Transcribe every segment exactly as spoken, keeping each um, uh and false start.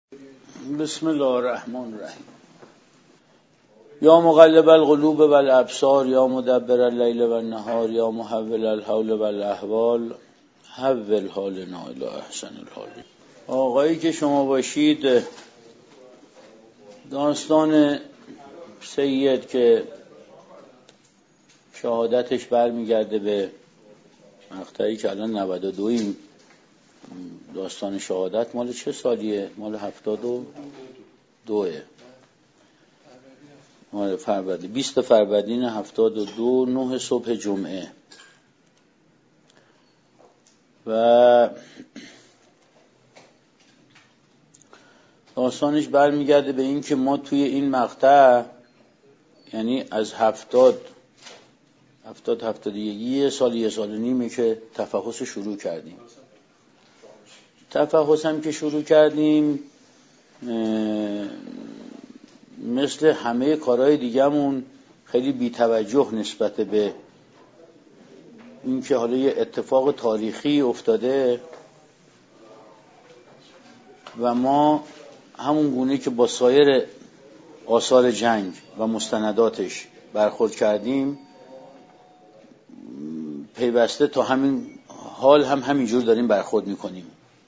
بسم الله الرحمن الرحیم. یا مقلب القلوب و الابصار یا مدبر اللیل و النهار یا محول الحول و الاحوال حول حالنا الی احسن الحال. آقایی که شما باشید، داستان سید که شهادتش برمیگرده به مقطعی که الان نود و دویم. داستان شهادت مال چه سالیه؟ مال هفتاد و دوه، مال فروردین، بیست فروردین هفتاد و دو، نه صبح جمعه. و داستانش برمیگرده به این که ما توی این مقطع، یعنی از هفتاد هفتاد هفتاد یه سال یه سال و نیمه که تفحص شروع کردیم. تفحص هم که شروع کردیم مثل همه کارهای دیگه‌مون خیلی بی‌توجه نسبت به این که حالا یه اتفاق تاریخی افتاده و ما همون گونه که با سایر آثار جنگ و مستنداتش برخورد کردیم پیوسته تا همین حال هم همینجور داریم برخورد میکنیم.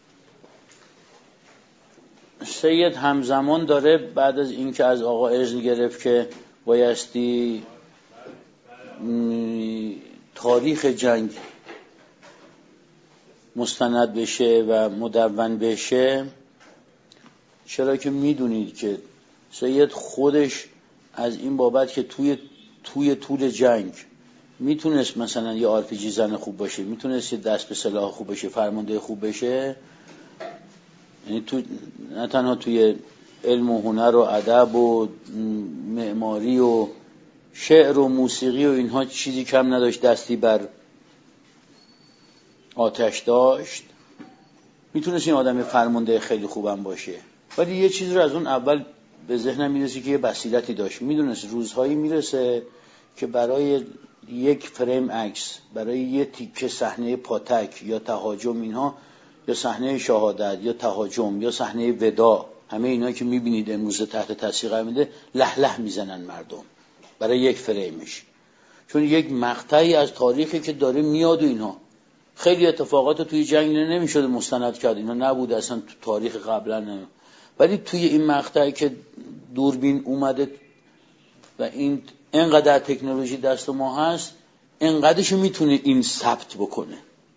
سید همزمان داره بعد از اینکه از آقا اذن گرفت که بایستی تاریخ جنگ مستند بشه و مدون بشه، چرا که میدونید که سید خودش از این بابت که توی توی طول جنگ میتونست مثلا یه آر پی جی زن خوب باشه، میتونست یه دست به سلاح خوب باشه، فرمانده خوب بشه، یعنی تو نه تنها توی علم و هنر و ادب و معماری و شعر و موسیقی و اینها چیزی کم نداشت، دستی بر آتش داشت، میتونست این آدم فرمانده خیلی خوبم باشه. ولی یه چیز رو از اون اول به ذهنم میرسه که یه بصیرتی داشت، میدونست روزهایی میرسه که برای یک فریم عکس، برای یه تیکه صحنه پاتک یا تهاجم، اینها یا صحنه شهادت یا تهاجم یا صحنه وداع، همه اینا که میبینید امروز تحت تاثیر قرار میده، لح لح میزنن مردم برای یک فریمش، چون یک مقطعی از تاریخی که داره میاد و اینها خیلی اتفاقات توی جنگ نمیشد مستند کرد، اینا نبود اصلا تو تاریخ قبلا نه. ولی توی این مقطعی که دوربین اومده و این اینقدر تکنولوژی دست ما هست، اینقدرش میتونه این ثبت بکنه،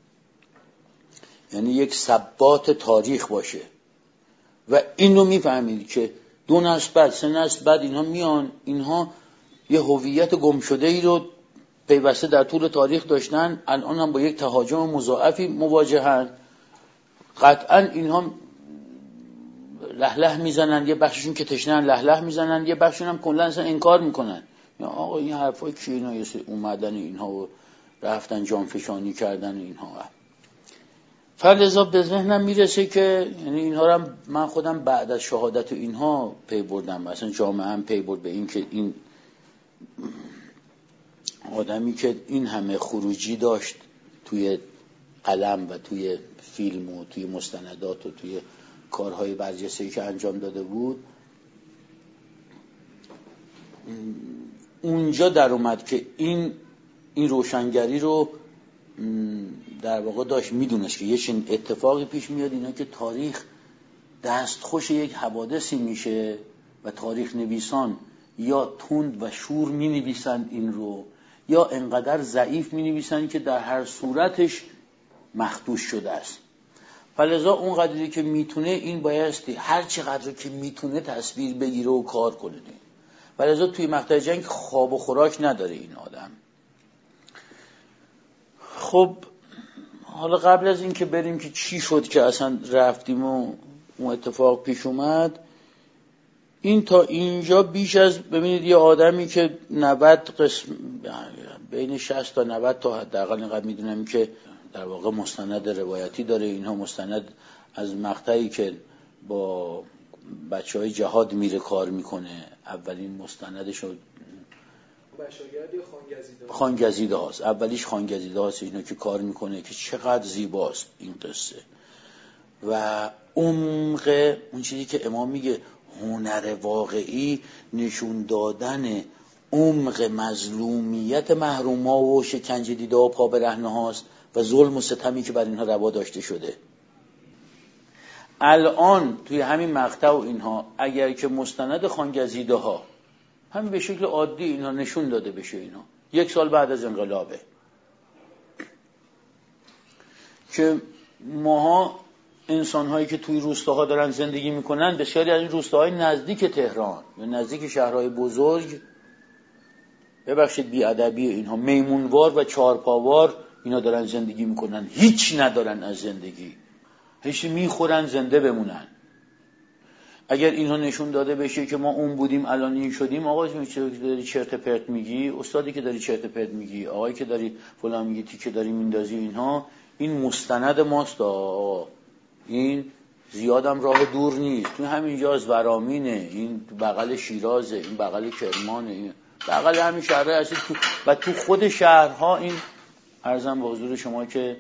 یعنی یک ثبات تاریخ باشه. و اینو میفهمید که دو نسل بعد، سه نسل بعد اینها میان، اینها یه هویت گم شده ای رو پیوسته در طول تاریخ داشتن، الان هم با یک تهاجم مضاعفی مواجهن. قطعا اینها لح لح میزنن، یه بخششون که تشنهن لح لح میزنن، یه بخششون هم کلا اصلا انکار میکنن، یا آقا این حرفای کی اینا، یه اومدن اینها و رفتن جانفشانی کردن اینها. فلذا به ذهنم میرسه که یعنی اینها رو هم من خودم بعد از شهادت اینها پی بردم، مثلا جامعه هم پی برد به این که این آدمی که این همه خروجی داشت توی قلم و توی فیلم و توی مستندات و توی کارهای برجسته‌ای که انجام داده بود، اونجا در اومد که این این روشنگری رو در واقع داشت، میدونست که یه چنین اتفاقی پیش میاد، اینا که تاریخ دستخوش یک حوادثی میشه و تاریخ نویسان یا تند و شور می نویسن این رو، یا انقدر ضعیف می نویسن که در هر صورتش مخدوش شده است. فلذا اون قدری که میتونه این بایستی هر چقدر که میتونه تصویر بگیره و کار کنه. فلذا توی مقطع جنگ خواب و خوراک نداره این آدم. خب حالا قبل از این که بریم که چی شد که اصلا رفتیم و اون اتفاق پیش اومد، این تا اینجا بیش از، ببینید یه آدمی که نود قسم بین شصت تا نود تا حداقل اینقدر میدونم که در واقع مستند روایتی داره، اینها مستند از مقطعی که با بچهای جهاد میره کار میکنه، اولین مستندش رو خانگزیده هاست، اولیش خانگزیده هاست، اینا که کار میکنه که چقدر زیباست این قصه. و عمق اون چیزی که امام میگه هنر واقعی نشون دادن عمق مظلومیت محروما و شکنجه دیده و پا برهنه هاست و ظلم و ستمی که بر اینها روا داشته شده. الان توی همین مقطع و اینها اگر که مستند خانگزیده ها همین به شکل عادی اینها نشون داده بشه، اینا یک سال بعد از انقلابه که ماها انسان‌هایی که توی روستاها دارن زندگی میکنن، بسیاری از این روستاهای نزدیک تهران یا نزدیک شهرهای بزرگ، ببخشید بی‌ادبی اینها، میمونوار و چارپاوار اینا دارن زندگی میکنن، هیچ ندارن از زندگی، هیچ میخورن زنده بمونن. اگر اینها نشون داده بشه که ما اون بودیم الان این شدیم، آقا داری چرت پرت میگی، استادی که داری چرت پرت میگی، آقایی که داری فلان میگی، تیکه داری میندازی، اینها این مستند ماست آقا. این زیادم راه دور نیست، تو همینجاست، ورامینه، این بغل شیرازه، این بغل کرمانه، این بغل همین شهرها هستی تو و تو خود شهرها این عرضم به حضور شما که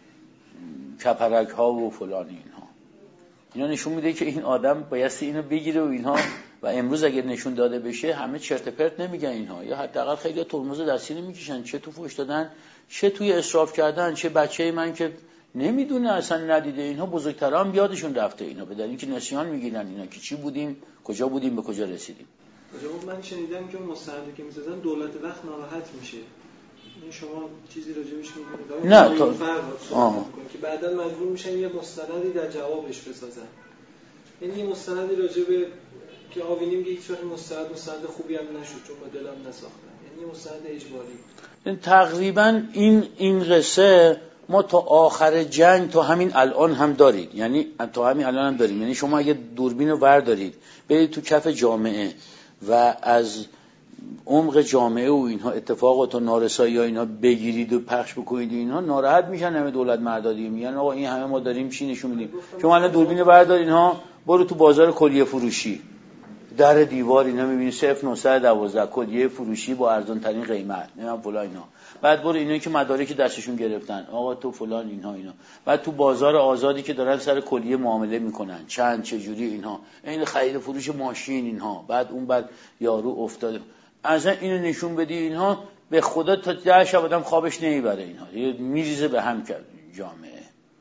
کپرک ها و فلان اینها اینا نشون میده که این آدم بایستی اینو بگیره و اینها. و امروز اگر نشون داده بشه همه چرت پرت نمیگن اینها، یا حداقل خیلی ترمز دستی نمیکشن، چه تو فحش دادن چه توی اسراف کردن. چه بچه من که نمیدونه اصلا ندیده، اینها بزرگتران یادشون رفته اینا، به دلیل اینکه نسیان میگیرن اینا که چی بودیم، کجا بودیم، به کجا رسیدیم. من شنیدم که اون مستندی که می‌سازن دولت وقت ناراحت میشه. این شما چیزی راجبش می‌دونید؟ نه تا که بعداً مجبور میشن یه مستندی در جوابش بسازن. یعنی یه مستندی راجب که آوینی میگه هیچ وقت مستند مستند خوبی هم نشد چون با دلم نساختن. یعنی یه مستند اجباری. تقریبا این این قصه ما تا آخر جنگ تا همین الان هم دارید، یعنی تا همین الان هم داریم. یعنی شما اگه دوربین رو بردارید برید تو کف جامعه و از عمق جامعه و اینها اتفاقات و نارسایی ها اینا بگیرید و پخش بکنید، اینها ناراحت میشن. همه دولت مردادی میگن آقا این همه ما داریم چی نشون میدیم. شما الان دوربین رو بردار اینها برو تو بازار کلیه فروشی، در دیوار اینا میبینی صفر نهصد و دوازده کلیه فروشی با ارزان ترین قیمت، نمیدونم فلان اینا. بعد برو اینایی که مدارک دستشون گرفتن آقا تو فلان اینها اینا. بعد تو بازار آزادی که دارن سر کلیه معامله میکنن، چند چه جوری اینها، این خرید فروش ماشین اینها. بعد اون بعد یارو افتاده اصلا اینو نشون بدی اینها، به خدا تا ده شب آدم خوابش نمیبره اینها، میریزه به هم کرد جامعه.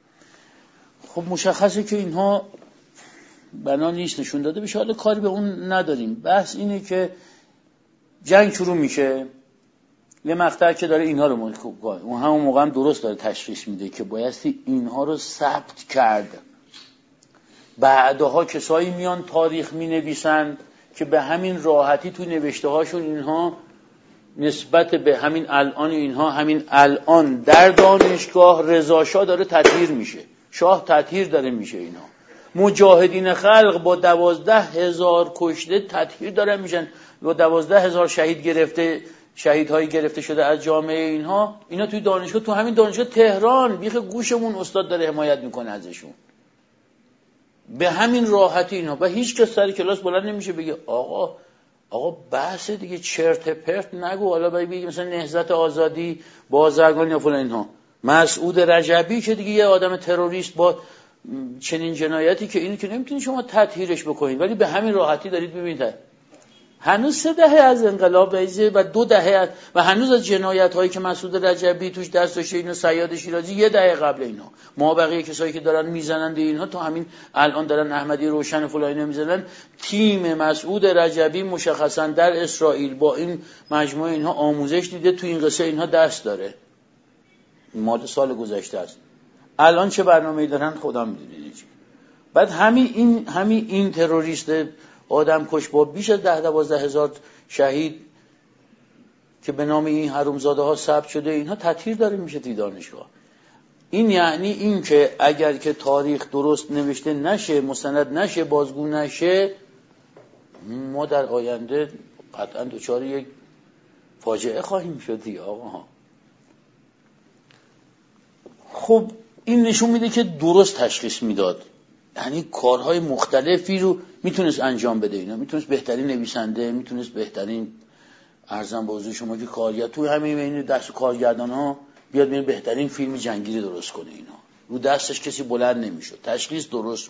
خب مشخصه که اینها بنا نیست نشون داده بشه. حالا کاری به اون نداریم. بحث اینه که جنگ شروع میشه، یه مقطع که داره اینها رو خوب کنه، اون همون موقع هم درست داره تشخیص میده که بایستی اینها رو ثبت کرد. بعدها کسایی میان تاریخ مینویسن که به همین راحتی توی نوشته هاشون اینها نسبت به همین الان اینها همین الان در دانشگاه رضا شاه داره تطهیر میشه، شاه تطهیر داره میشه، اینا مجاهدین خلق با دوازده هزار کشته تطهیر داره میشن، با دوازده هزار شهید گرفته، شهیدهایی گرفته شده از جامعه اینها. اینا توی دانشگاه، تو همین دانشگاه تهران بیخ گوشمون استاد داره حمایت میکنه ازشون به همین راحتی اینها. و هیچ کس سر کلاس بلند نمیشه بگه آقا آقا بحث دیگه چرت پرت نگو. حالا بگی مثلا نهضت آزادی، بازرگان یا فلان اینها. مسعود رجبی که دیگه یه آدم تروریست با چنین جنایتی که اینو که نمیتونید شما تطهیرش بکنید، ولی به همین راحتی دارید ببینید هنوز سه دهه از انقلاب بیزه و دو دهه و هنوز از جنایت هایی که مسعود رجبی توش دست داشته اینو صیاد شیرازی یه دهه قبل اینا. ما بقیه کسایی که دارن میزنند اینها تا همین الان دارن احمدی روشن فلانی میزنن. تیم مسعود رجبی مشخصا در اسرائیل با این مجموعه اینها آموزش دیده، تو این قصه اینها دست داره. مال سال گذشته است. الان چه برنامه‌ای دارن خدا میدونه. بعد همین این همین این تروریست آدم کش با بیش از ده دوازده هزار شهید که به نام این حرومزاده ها ثبت شده، اینها تطهیر داره میشه توی دانشگاه. این یعنی این که اگر که تاریخ درست نوشته نشه، مستند نشه، بازگو نشه، ما در آینده قطعا دچار یک فاجعه خواهیم شد دیگه آقا. خب این نشون میده که درست تشخیص میداد، یعنی کارهای مختلفی رو میتونست انجام بده. اینا میتونست بهترین نویسنده، میتونست بهترین ارزم به حضور شما که کارگر تو همین این دست کارگردان ها بیاد ببین بهترین فیلم جنگی رو درست کنه. اینا رو دستش کسی بلند نمیشد، تشخیص درست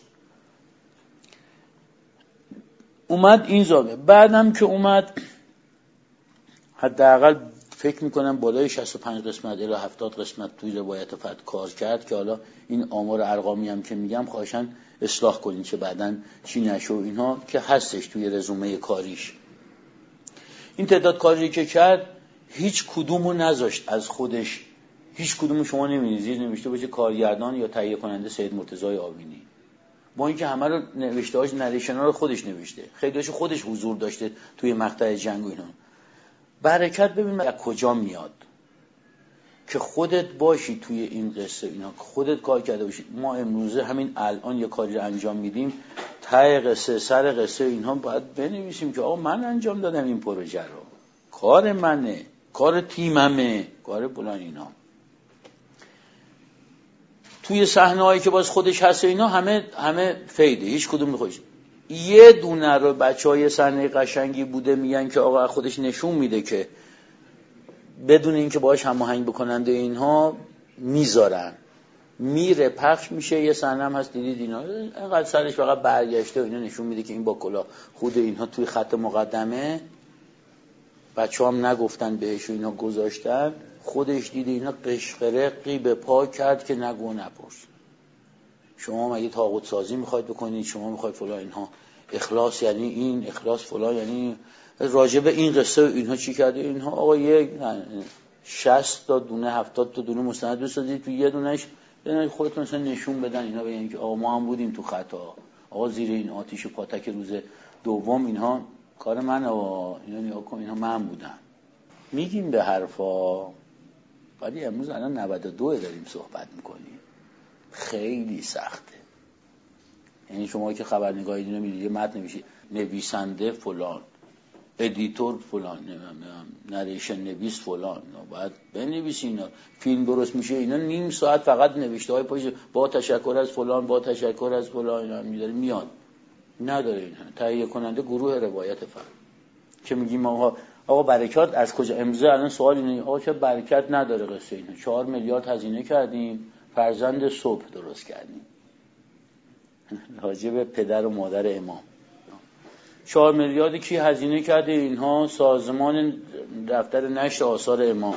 اومد این زاویه. بعدم که اومد حداقل فکر میکنم بالای شصت و پنج قسمت الی هفتاد قسمت توی روایت فتح کار کرد که حالا این آمار ارقامی هم که میگم خواهشاً اصلاح کنین که بعداً چی نشه و اینها که هستش توی رزومه کاریش. این تعداد کاری که کرد هیچ کدومو نذاشت از خودش، هیچ کدومو شما نمی‌بینید زیر نوشته باشه کارگردان یا تهیه کننده سید مرتضی آوینی، با اینکه همه رو نوشته‌هاش نریشن‌ها رو خودش نوشته، خیلی‌هاش خودش حضور داشته توی مقطع جنگ و اینا. برکت ببین از کجا میاد که خودت باشی توی این قصه، اینا خودت کار کرده باشی. ما امروزه همین الان یه کاری رو انجام میدیم، ته قصه سر قصه اینها باید بنویسیم که آقا من انجام دادم این پروژه رو، کار منه، کار تیممه، کار فلان اینا. توی صحنه‌هایی که باز خودش هست اینا همه همه فیده، هیچ کدوم خودش. یه دونه رو بچهای صحنه قشنگی بوده میگن که آقا خودش نشون میده که بدون اینکه باهاش هماهنگ بکننده اینها میذارن، میره پخش میشه. یه صحنه هم هست دیدید اینا انقدر سرش فقط برگشته و اینا نشون میده که این با کلاه خود اینها توی خط مقدمه، بچه‌ها هم نگفتن بهش و اینا گذاشتن، خودش دیده اینا قشقرقی به پا کرد که نگو نپرس. شما مگه طاغوت سازی میخواید بکنید؟ شما میخواید فلان اینها، اخلاص یعنی این، اخلاص فلان یعنی راجب این قصه اینها چی کرده اینها. آقا یک شصت تا دونه هفتاد تا دونه مستند بسازید تو یه دونهش خودتون مثلا نشون بدن اینا، بگن که آقا ما هم بودیم تو خطا، آقا زیر این آتیش پاتک روز دوم اینها کار منه و اینا نگاه کن اینها من بودم. میگیم به حرفا، ولی امروز الان نود و دو داریم صحبت میکنیم، خیلی سخته. یعنی شما که خبرنگاری اینو میدید یه متن نمیشه نویسنده فلان، ادیتور فلان، نریشن نویس فلان، باید بنویسی اینا. فیلم درست میشه اینا نیم ساعت فقط نوشته های پایش با تشکر از فلان، با تشکر از فلان اینا میذاره میاد، نداره اینا. تهیه کننده گروه روایت فرد که میگیم آقا آقا برکت از کجا؟ امروزه الان سوال اینه آقا چه برکت نداره قصه اینا؟ چهار میلیارد هزینه کردیم، فرزند صبح درست کردیم راجب پدر و مادر امام. چهار میلیاردی کی هزینه کرده؟ اینها سازمان دفتر نشر آثار امام.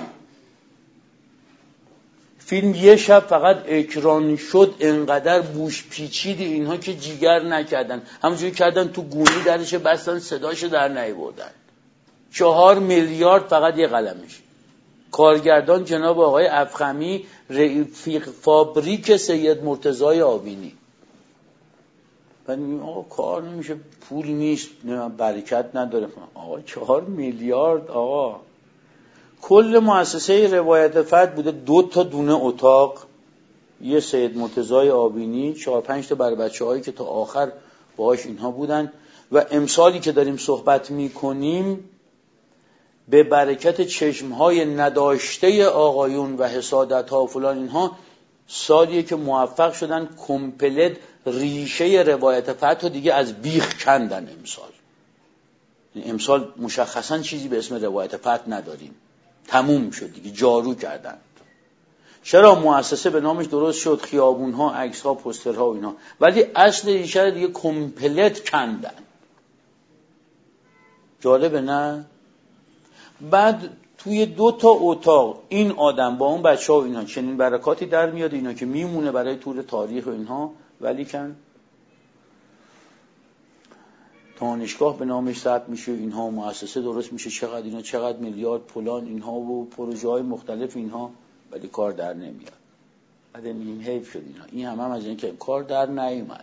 فیلم یه شب فقط اکران شد انقدر بوش پیچید اینها که جیگر نکردن، همونجوری کردن تو گونی درش بستن صداشو در نیاوردن. چهار میلیارد فقط یه قلمش. کارگردان جناب آقای افخمی، رفیق فابریک سید مرتضی آوینی. بعد میگم آقا کار نمیشه، پول نیست، برکت نداره. آقا چهار میلیارد آقا. کل مؤسسه روایت فتح بوده دو تا دونه اتاق، یه سید مرتضی آوینی، چهار پنج تا بر بچه‌هایی که تا آخر باهاش اینها بودن. و امسالی که داریم صحبت میکنیم به برکت چشمهای نداشته آقایون و حسادت‌ها و فلان اینها، سالیه که موفق شدن کمپلت ریشه روایت فتح دیگه از بیخ کندن. امسال امسال مشخصا چیزی به اسم روایت فتح نداریم، تموم شد دیگه، جارو کردن. چرا؟ مؤسسه به نامش درست شد، خیابونها، عکس‌ها، پوسترها و اینا، ولی اصل ریشه دیگه کمپلت کندن. جالبه نه؟ بعد توی دو تا اتاق این آدم با اون بچه‌ها و اینا چنین برکاتی در میاد، اینا که میمونه برای طول تاریخ و اینها، ولی کن دانشگاه به نامش ثبت میشه، اینها مؤسسه درست میشه، چقدر اینا چقدر میلیارد فلان اینها و پروژه‌های مختلف اینها، ولی کار در نمیاد. بعد میگیم حیف شد اینا. این هم, هم از این که کار در نیومد.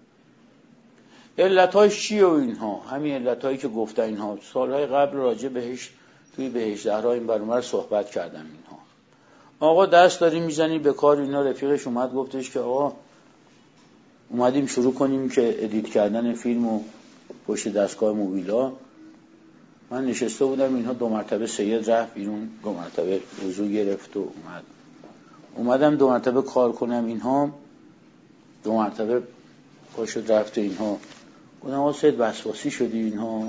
علتاش چیه و اینها؟ همین علتایی که گفتن اینها سالهای قبل راجع بهش توی بهشت زهرا این برنامه صحبت کردم. اینها آقا دست داریم میزنی به کار اینا. رفیقش اومد گفتش که آقا اومدیم شروع کنیم که ادیت کردن فیلم و پشت دستگاه موبیلا. من نشسته بودم اینها دو مرتبه سید رفت بیرون، دو مرتبه وضو گرفت و اومد. اومدم دو مرتبه کار کنم اینها، دو مرتبه پشت رفت اینها. گفتم آقا سید وسواسی شدی اینها.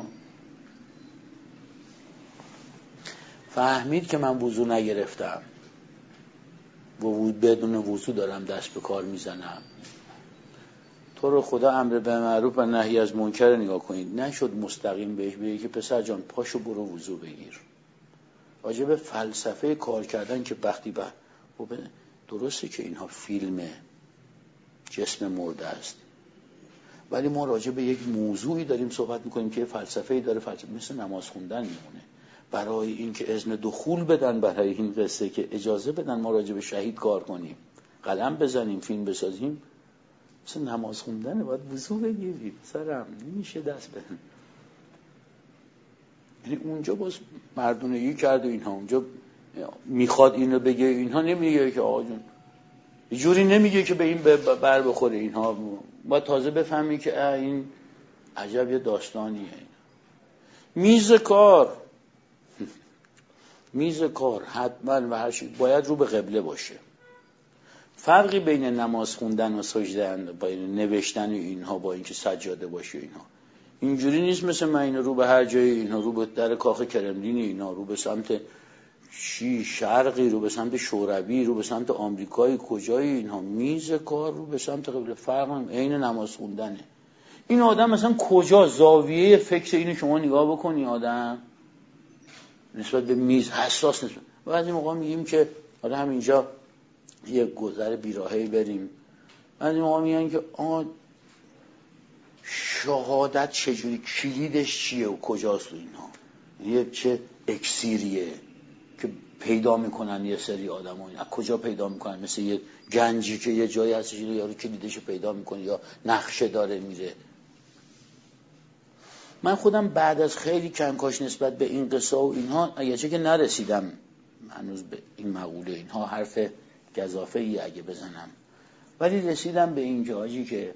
فهمید که من وضو نگرفتم. و بدون وضو دارم دست به کار میزنم. تو رو خدا امر به معروف و نهی از منکر نگاه کنید، نشد مستقیم بهش بگی که پسر جان پاشو برو وضو بگیر. واجب فلسفه کار کردن که وقتی به درسته که اینها فیلمه، جسم مرده است، ولی ما راجع به یک موضوعی داریم صحبت میکنیم که فلسفه‌ای داره، فلسفه مثل نماز خوندن میمونه. برای اینکه اذن دخول بدن برای این قصه که اجازه بدن ما راجع به شهید کار کنیم، قلم بزنیم، فیلم بسازیم، مثل نماز خوندنه، باید وضو بگیرید سرم، نمیشه دست بدن. یعنی اونجا باز مردونگی کرد و اینها، اونجا میخواد اینو بگه، اینها نمیگه که آقا جون، یه جوری نمیگه که به این بر بخوره. اینها باید تازه بفهمی که این عجب یه داستانیه. میز کار میز کار حتما و هر چی باید رو به قبله باشه. فرقی بین نماز خوندن و سجده، بین نوشتن اینها با اینکه سجاده باشه اینها اینجوری نیست مثل من اینا رو به هر جای، اینها رو به در کاخ کرملین، اینا رو به سمت چی شرقی، رو به سمت شوروی، رو به سمت آمریکایی، کجایی اینها. میز کار رو به سمت قبله، فرق هم عین نماز خوندنه. این آدم مثلا کجا زاویه فکر اینو شما نگاه بکنی، آدم نسبت به میز حساس نیست. بعضی موقع میگیم که حالا همینجا یه گذر بیراهه‌ای بریم، بعضی موقع میگن که آ شهادت چجوری، کلیدش چیه و کجاست و اینها، یه چه اکسیریه که پیدا میکنن یه سری آدم ها، از کجا پیدا میکنن؟ مثل یه گنجی که یه جایی هستش یارو کلیدش پیدا میکنه یا نقشه داره میره. من خودم بعد از خیلی کنکاش نسبت به این قصه و اینها، اگرچه که نرسیدم هنوز به این مقوله، اینها حرف گزافه ای اگه بزنم، ولی رسیدم به این جایی که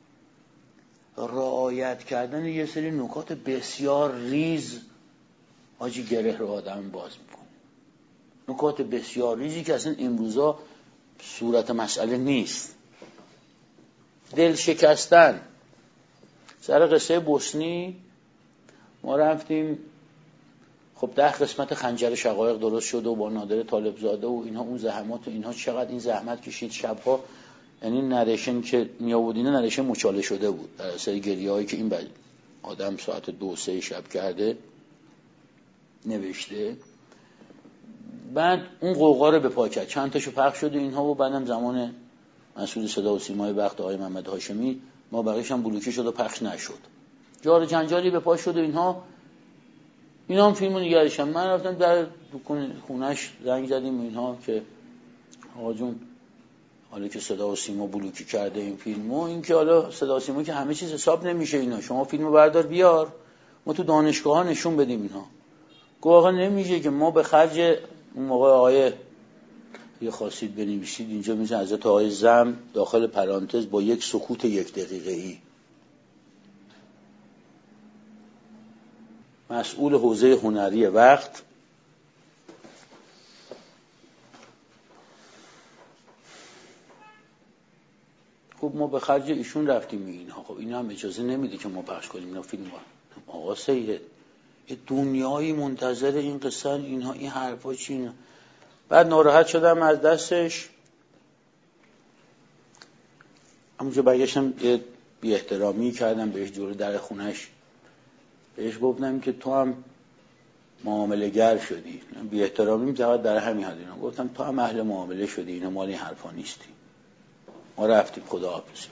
رعایت کردن یه سری نکات بسیار ریز آجی گره رو آدم باز میکنه. نکات بسیار ریزی که اصلا امروزا صورت مسئله نیست. دل شکستن. سر قصه بوسنی ما رفتیم، خب ده قسمت خنجر شقایق درست شد و با نادر طالبزاده و اینها، اون زحمات و اینها، چقدر این زحمت کشید شبها. یعنی نریشن که می آوردینه نریشن مچاله شده بود در اثر گریه هایی که این بعد آدم ساعت دو سه شب کرده نوشته. بعد اون قوقا رو به پا کرد، چند تاشو پخش شده اینها و بعدم زمان مسئول صدا و سیمای وقت آقای محمد هاشمی ما بقیش هم بلوکی شد و پخش نشد. جار جنجالی به پا شد و اینها. اینا هم فیلمو نگردشن. من رفتم در خونش زنگ زدیم اینها که آقا جون حالا که صدا و سیما بلوکی کرده این فیلمو، این که حالا صدا و سیما که همه چیز حساب نمیشه، اینا شما فیلمو بردار بیار ما تو دانشگاه ها نشون بدیم. اینا گفت آقا نمیشه که ما به خرج اون موقع آقای یه خواستید بنویسید اینجا میشه حضرت آقای زم داخل پرانتز با یک سکوت یک دقیقه ای، مسئول حوزه هنری وقت، خب ما به خرج ایشون رفتیم اینها. خب اینا هم اجازه نمیده که ما پخش کنیم اینا فیلم. آقا سید یه دنیایی منتظر این قصه اینها، این حرفا چی اینا. بعد ناراحت شدم از دستش، همونجا برگشتم یه بی احترامی کردم بهش جلوی در خونش، بهش گفتم که تو هم معامله گر شدی. بی احترامی فقط در همین حد. اینا گفتم تو هم اهل معامله شدی، اینا مال این حرفا نیستی. ما رفتیم خداحافظ.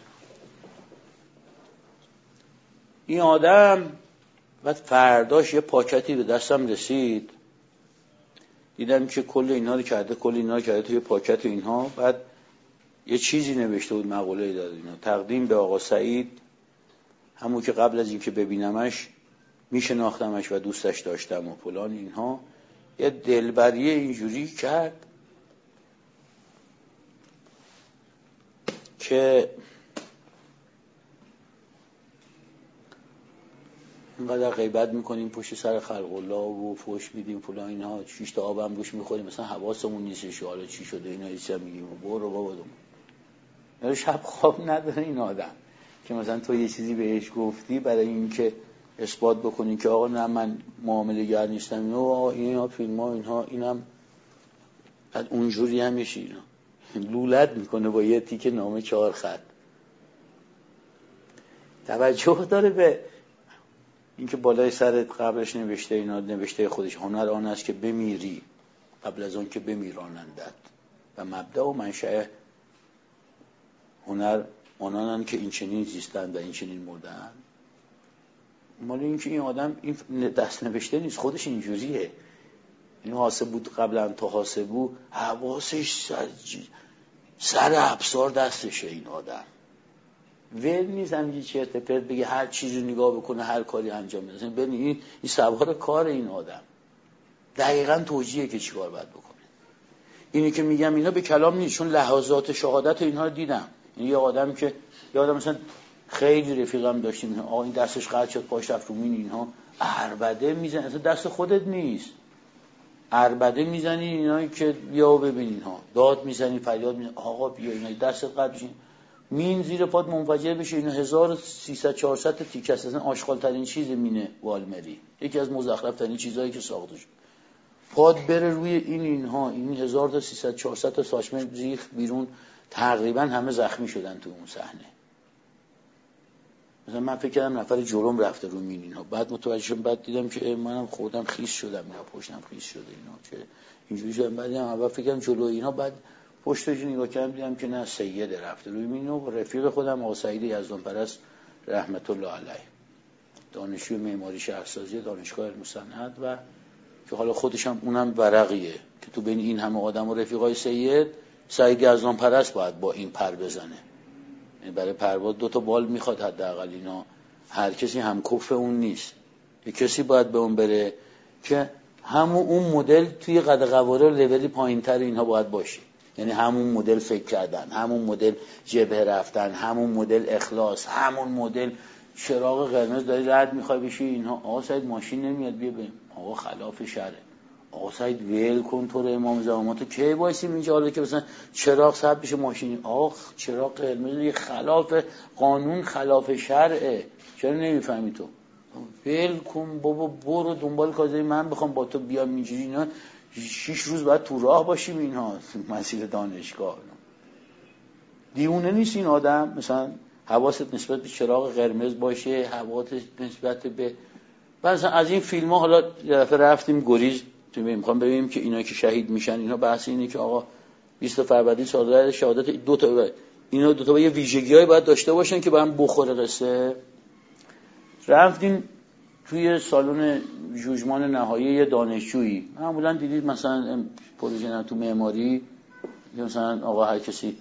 این آدم بعد فرداش یه پاکتی به دستم رسید، دیدم که کل اینا رو کرده، کل اینا رو کرده توی پاکت اینها. بعد یه چیزی نوشته بود، مقاله داد اینا، تقدیم به آقا سعید، همون که قبل از اینکه ببینمش میشناختمش و دوستش داشتم و فلان اینها. یه دلبری اینجوری کرد که اینقدر غیبت میکنیم پشت سر خلق الله و فوش میدیم فلان اینها، شش تا آب هم روش میخوریم مثلا حواسمون نیستش حالا چی شده اینا، هیچ هم میگیم برو بابا دم. شب خواب نداره این آدم که مثلا تو یه چیزی بهش گفتی برای اینکه اثبات بکنی که آقا نه من معامله گر نیستم، اینا اینا فیلم ها اینها، اینم بعد اونجوری هم میشه اینا. لولت میکنه با یه تیکه نامه چهار خط. توجه داره به اینکه بالای سر قبرش نوشته اینا، نوشته خودش هنر آن است که بمیری قبل از اون که بمیرانندت و مبدأ و منشأ هنر آنانن که این چنین زیستند و این چنین مردن. مال این که این آدم این دست نوشته نیست، خودش اینجوریه. این حاسب بود قبلا تا حاسب بود، حواسش سر, سر ابصار دستشه. این آدم ول نیست همینجی چرت پرت بگه، هر چیزی نگاه بکنه، هر کاری انجام بده. ببین این این سوار کار این آدم دقیقاً توجیهه که چیکار باید بکنه. اینی که میگم اینا به کلام نیست، چون لحظات شهادت اینها رو دیدم. این یه آدم که یه آدم مثلا خیلی رفیقم داشتیم، آقا این دستش قطع شد پاش رفت رو مین، اینها عربده میزنه، اصلا دست خودت نیست، عربده میزنی اینایی که بیا ببین، اینها داد میزنی فریاد میزنی آقا بیا، اینا دست قطع بشین، مین زیر پات منفجر بشه. اینا هزار و سیصد چهارصد تا تیکه است، اصلا آشغال ترین چیز مینه والمری، یکی از مزخرف ترین چیزایی که ساخته شد. پاد بره روی این اینها، این هزار تا سیصد چهارصد تا ساچمه ریخ بیرون، تقریبا همه زخمی شدن تو اون صحنه. مثلا من فکر کردم نفر جلوم رفته رو مین اینها، بعد متوجه شدم، بعد دیدم که منم خودم خیس شدم، اینا پشتم خیس شده، اینا که اینجوری شدم. بعد دیدم اول فکر کردم جلو اینا، بعد پشتش نگاه کردم دیدم که نه، سید رفته روی مین و رفیق خودم آقا سعید یزدان پرست رحمت الله علیه، دانشجوی معماری شهرسازی دانشگاه علم صنعت، و که حالا خودش هم اونم ورقیه که تو بین این همه آدم و رفیقای سید، سعید یزدان پرست باید با این پر بزنه. یعنی برای پرواز دو تا بال میخواد حداقل، اینا هر کسی هم کف اون نیست، یه کسی باید به اون بره که همون اون مدل توی قد قواره لولی پایینتر اینها باید باشه. یعنی همون مدل فکر کردن، همون مدل جبهه رفتن، همون مدل اخلاص، همون مدل چراغ قرمز داری رد میخوای بشی، اینها آقا سعید ماشین نمیاد بیا بریم، آقا خلاف شرع، آقا سعید ویل کن تو رو امام زمان، تو کی وایسیم اینجا حالا که مثلا چراغ ثبت بشه ماشین، آقا چراغ قرمز یه خلاف قانون، خلاف شرعه، چرا نمیفهمی تو؟ ویل کن بابا، برو دنبال کارزای من بخوام با تو بیام اینجوری. اینا شش روز بعد تو راه باشیم، اینها مسیر دانشگاه. دیونه نیست این آدم. مثلا حواست نسبت به چراغ قرمز باشه، حواست نسبت به مثلا از این فیلم ها. حالا یه دفعه رفتیم گریز، تو میخوام ببینیم که اینا که شهید میشن، اینا بحث اینه که آقا بیست فروردین سالگرد شهادت دو تا، اینا دو تا یه ویژگی‌هایی باید داشته باشن که با هم بخوره قصه. رفتیم توی سالن جوجمان نهایی یه دانشجویی، معمولا دیدید مثلا پروژه تو معماری مثلا آقا هر کسی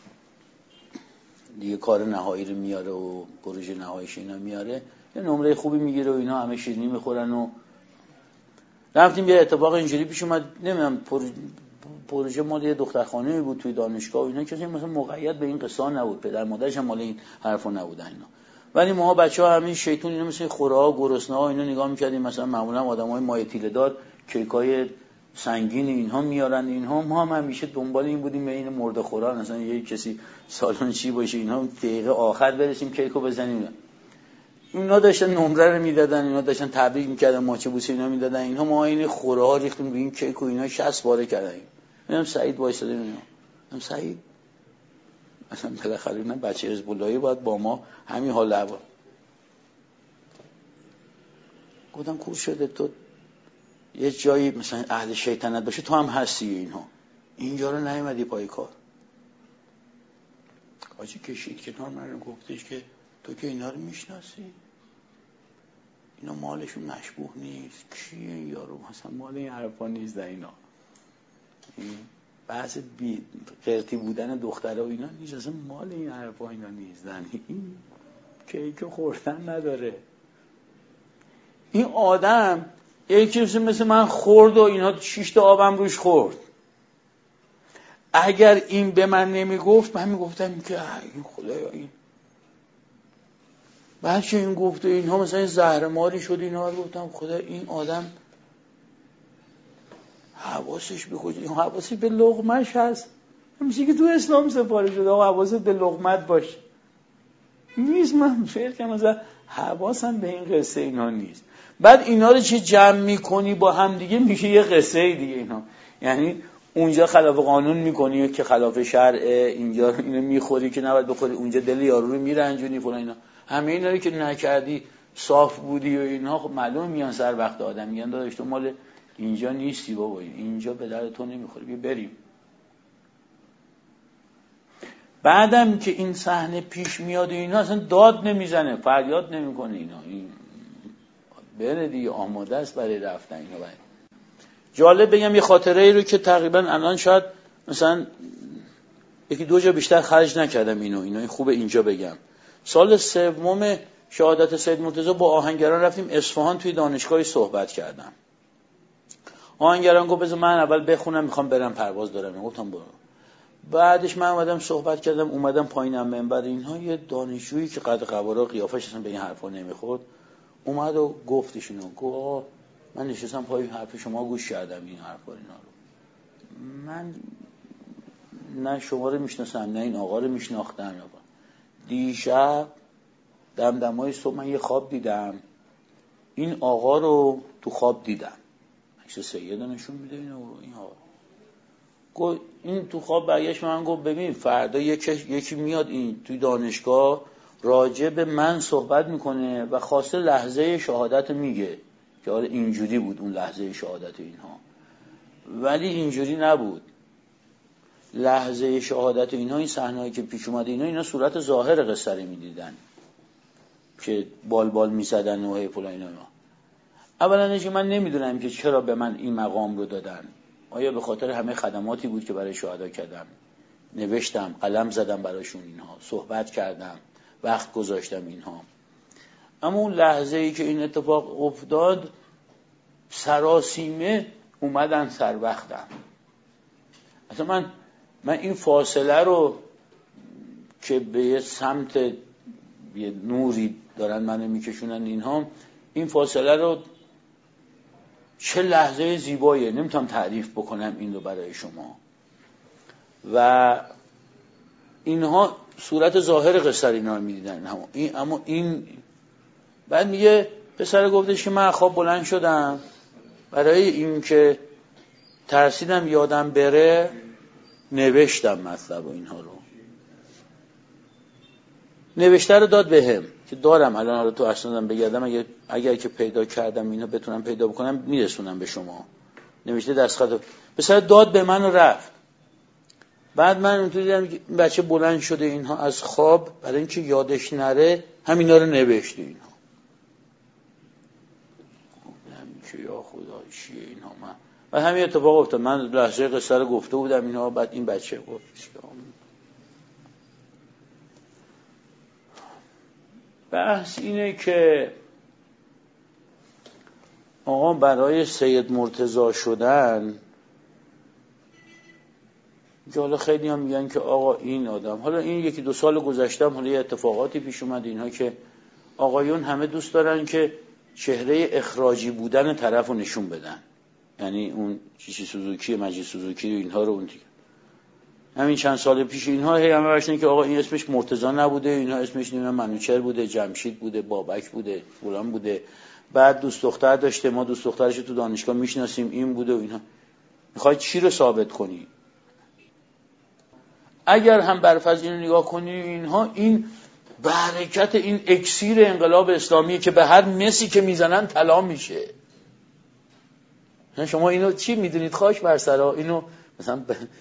دیگه کار نهایی رو میاره و پروژه نهاییش اینا میاره، یه نمره خوبی میگیره و اینا همه شیرینی میخورن. و رفتیم یه اتفاق اینجوری پیش اومد، نمیدونم پروژه مال یه دخترخانه‌ای بود توی دانشگاه و اینا، کسی مثلا مقید به این قصه نبود، پدر مادرش هم مال این حرفا نبودن اینا. ولی ما بچه‌ها همین شیطون اینا مثل خوراها گرسنه‌ها اینا نگاه می‌کردیم، مثلا معمولا آدمای مایه تیله دار کیکای سنگین اینها میارن، اینها ما هم همیشه دنبال این بودیم به این مرده خوران، مثلا یه کسی سالن چی باشه اینها دقیقه آخر برسیم کیکو بزنیم. اینا داشتن نمره رو میدادن، اینا داشتن تبریک میکردن، ماچه بوسه اینا میدادن، اینها ما این خوراها ریختیم روی این کیک و اینا شصت باره کردن. میگم سعید وایساده، میگم میگم سعید مثلا بالاخره اینا بچه حزب اللهی باید با ما همین حال هوا. گفتم کور شده تو یه جایی مثلا اهل شیطنت باشه تو هم هستی، اینها اینجا رو نیومدی پای کار. آجی کشید کنار من رو گفتش که تو که اینا رو میشناسی، اینا مالشون مشبوه نیست، کیه این یارو، مثلا مال این حرفا نیست. اینا بحث بی قرتی بودن دختره و اینا نیست، اصلا مال این حرفا اینا نیستن، این کیک خوردن نداره. این آدم یکی مثل من خورد و اینا شش تا آبم روش خورد. اگر این به من نمیگفت من میگفتم که این خدایا این بعد که این گفته اینها مثلا زهرماری شد، اینا رو گفتم خدا این آدم حواسش به کجا، این حواسش به لقمه‌ش هست. میشه که تو اسلام سپاره شده آقا حواست به لقمت باشه. نیست، من فکر کنم مثلا حواسم به این قصه اینا نیست. بعد اینا رو چه جمع میکنی با هم دیگه میشه یه قصه دیگه اینا. یعنی اونجا خلاف قانون میکنی که خلاف شرعه، اینجا اینو میخوری که نباید بخوری، اونجا دل یارو رو میرنجونی فلان اینا. همه اینا رو که نکردی، صاف بودی و اینا، خب معلومه میان سر وقت آدم میگن داداش تو مال اینجا نیستی بابا، اینجا به درد تو نمیخوره، بیا بریم. بعدم که این صحنه پیش میاد و اینا اصلا داد نمیزنه، فریاد نمیکنه اینا، این بره دیگه، آماده است برای رفتن اینا. باید جالب بگم یه خاطره ای رو که تقریبا الان شاید مثلا یکی دو جا بیشتر خرج نکردم اینو اینو این خوبه اینجا بگم. سال سوم شهادت سید مرتضی با آهنگران رفتیم اصفهان، توی دانشگاهی صحبت کردم. آهنگران گفت بذار من اول بخونم، میخوام برم پرواز دارم. گفتم برو. بعدش من اومدم صحبت کردم، اومدم پایینم منبر اینها، یه دانشجویی که قد قوارا قیافش اصلا به این حرفا نمیخورد اومد و گفتش اینو، گفت من نشستم پای حرف شما گوش کردم این حرفا اینا رو، من نه شما رو میشناسم نه این آقا رو میشناختم. دیشب دمدمای صبح من یه خواب دیدم، این آقا رو تو خواب دیدم، عکس سید نشون میده این آقا. گفت این تو خواب برگشت من گفت ببین فردا یکی یکی میاد این توی دانشگاه راجع به من صحبت میکنه و خواسته لحظه شهادت میگه که آره اینجوری بود اون لحظه شهادت اینها، ولی اینجوری نبود. لحظه شهادت اینها، این صحنه‌ای که پیش اومده اینا اینا صورت ظاهر قصه رو میدیدن که بال بال میزدن و هی فلان اینا. اولا که من نمیدونم که چرا به من این مقام رو دادن، آیا به خاطر همه خدماتی بود که برای شهدا کردم، نوشتم، قلم زدم براشون، اینها صحبت کردم، وقت گذاشتم اینها. اما اون لحظه ای که این اتفاق افتاد سراسیمه اومدن سر وقتم. اصلا من من این فاصله رو که به یه سمت یه نوری دارن منو میکشونن اینها، این فاصله رو چه لحظه زیباییه، نمیتونم تعریف بکنم این رو برای شما. و اینها صورت ظاهر قصه اینا رو میدیدن، اما این بعد میگه پسر گفتش که من خواب بلند شدم، برای این که ترسیدم یادم بره نوشتم مطلب و اینها رو، نوشته رو داد بهم که دارم الان رو تو اسنادم بگردم، اگر اگر که پیدا کردم اینا بتونم پیدا بکنم میرسونم به شما. نوشته دستخط پسر داد به من و رفت. بعد من اونطوری دیدم که بچه بلند شده اینها از خواب، برای اینکه یادش نره همینا رو نوشته اینها. که یا خدا چیه اینها. من بعد همین اتفاق افتاد، من لحظه قصه رو گفته بودم اینها، بعد این بچه گفت بحث اینه که آقا برای سید مرتضی شدن، حالا خیلی هم میگن که آقا این آدم، حالا این یکی دو سال گذشتم حالا یه اتفاقاتی پیش اومد اینها که آقایون همه دوست دارن که چهره اخراجی بودن طرف رو نشون بدن، یعنی اون چیزی سوزوکی مجید سوزوکی و اینها رو اون دیگه. همین چند سال پیش اینها هی همه باشن که آقا این اسمش مرتضی نبوده، اینها اسمش نمیدونم منوچهر بوده، جمشید بوده، بابک بوده، فلان بوده، بعد دوست دختر داشته، ما دوست دخترش تو دانشگاه میشناسیم، این بوده و اینها. میخوای چی رو ثابت کنی؟ اگر هم برفرض اینو نگاه کنی اینها، این برکت این اکسیر انقلاب اسلامی که به هر مسی که میزنن طلا میشه. شما اینو چی میدونید؟ خاک بر سرا اینو مثلا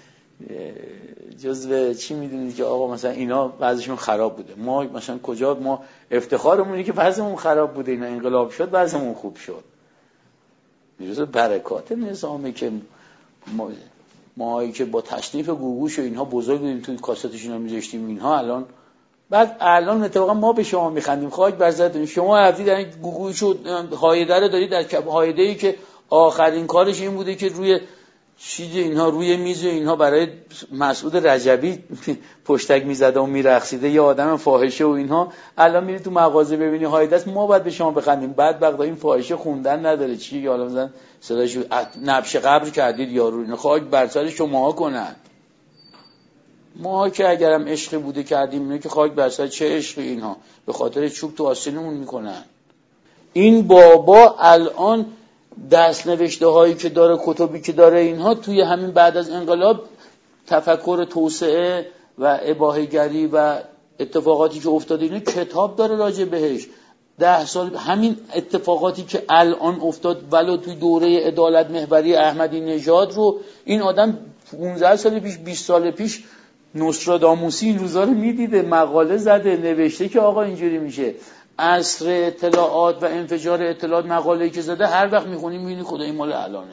جزو چی میدونید که آقا مثلا اینا بعضیشون خراب بوده، ما مثلا کجا ما افتخارمونی که بعضیمون خراب بوده، اینا انقلاب شد بعضیمون خوب شد. میرسه برکات نظامی که ما ماهایی که با تشریف گوگوش و اینها بزرگ بودیم توی کاستش اینا میذاشتیم اینها، الان بعد الان اتفاقا ما به شما میخندیم. خاک بر سرتون، شما رفتید در گوگوش و هایده رو دارید، در کپ هایده‌ای که آخرین کارش این بوده که روی چیز اینها روی میز اینها برای مسعود رجبی پشتک میزده و میرقصیده، یه آدم فاحشه و اینها، الان میری تو مغازه ببینی هایده است، ما باید به شما بخندیم. بعد وقتا این فاحشه خوندن نداره چی، حالا مثلا صداشو نبش قبر کردید یارو، اینا خاک بر سر شماها کنن. ما که اگرم عشق بوده کردیم اینو که خاک بر سر چه عشق اینها، به خاطر چوب تو آستینمون میکنن. این بابا الان دست نوشته هایی که داره، کتبی که داره، اینها توی همین بعد از انقلاب تفکر توسعه و اباحه‌گری و اتفاقاتی که افتاده اینو کتاب داره راجع بهش. ده سال همین اتفاقاتی که الان افتاد ولو توی دوره عدالت محوری احمدی نژاد رو این آدم پانزده سال پیش بیست سال پیش نوستراداموسی این روزا رو میدیده، مقاله زده، نوشته که آقا اینجوری میشه. عصر اطلاعات و انفجار اطلاعات مقاله‌ای که زده هر وقت میخونی میبینی خدای مال الانه.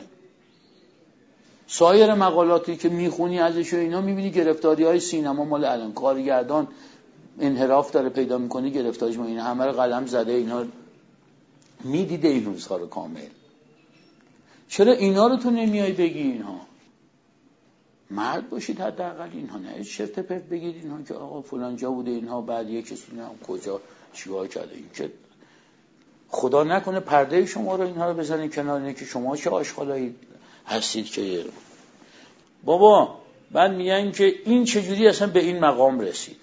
سایر مقالاتی که میخونی ازش و اینا میبینی گرفتاری‌های سینما مال الان، کارگردان انحراف داره پیدا میکنه، گرفتاریش ما این همه رو قلم زده، اینا میدیده این روزها رو کامل. چرا اینا رو تو نمیای بگی؟ اینها مرد باشید حداقل، اینها نه چرت پرت بگید اینها که آقا فلان جا بوده، اینها بعد یک کسی نه کجا چیکار کرده. این که خدا نکنه پرده شما رو اینها رو بزنید کنار، اینه که شما چه آشغالایی هستید که بابا. بعد میگن که این چجوری اصلا به این مقام رسید.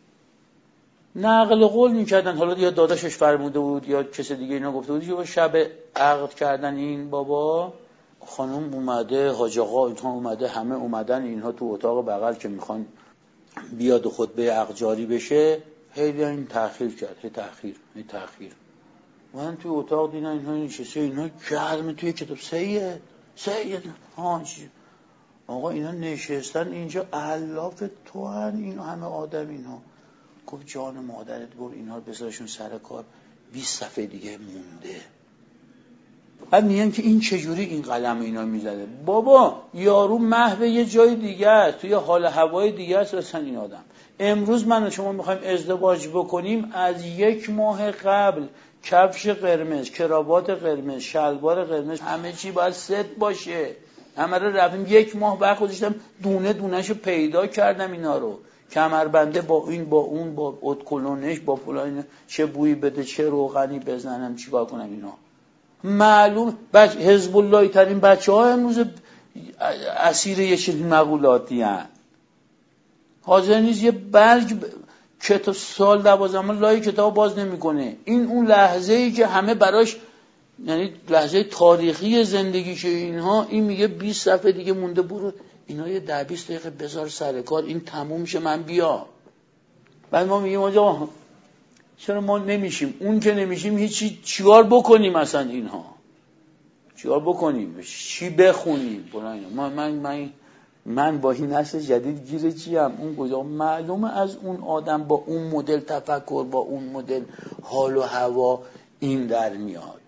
نقل قول میکردن، حالا یا داداشش فرموده بود یا کسی دیگه اینا گفته بود که شب عقد کردن این بابا خانم اومده، حاج آقا اینها اومده، همه اومدن، اینها تو اتاق بغل که میخوان بیاد و خطبه عقد جاری بشه، خیلی این تأخیر کرد، هی تأخیر هی تأخیر. من توی اتاق دیدن اینها نشسته، اینها گرم توی کتاب سید سید هاش آقا اینا نشستن اینجا الاف تو هن، اینو همه آدم. اینها گفت جان مادرت برو اینا رو بذارشون سر کار، بیست صفحه دیگه مونده. بعد میگن که این چجوری این قلم اینا میزده. بابا یارو محو یه جای دیگه است، توی حال هوای دیگه است اصلا این آدم. امروز من و شما میخوایم ازدواج بکنیم، از یک ماه قبل کفش قرمز، کراوات قرمز، شلوار قرمز، همه چی باید ست باشه. همه رو رفتیم یک ماه بعد گذاشتم دونه دونهشو پیدا کردم، اینا رو کمربنده با این با اون با ادکلونش با فلان، چه بویی بده چه روغنی بزنم چیکار کنم. اینا معلوم بچه حزب اللهی ترین بچه ها امروز اسیر یه چنین مقولاتی هست. حاضر نیست یه برگ ب... کتاب سال دوازدهم لای کتاب باز نمیکنه. این اون لحظه ای که همه براش، یعنی لحظه تاریخی زندگیشه اینها، این میگه بیست صفحه دیگه مونده برو اینا یه ده بیست دقیقه بذار سر کار، این تموم شه من بیا. بعد ما میگیم آقا چرا ما نمیشیم؟ اون که نمیشیم هیچی، چیکار بکنیم اصلا؟ اینها چیکار بکنیم؟ چی بخونیم؟ من من من من با این نسل جدید گیر چیم؟ اون کجا معلومه از اون آدم با اون مدل تفکر با اون مدل حال و هوا این در میاد.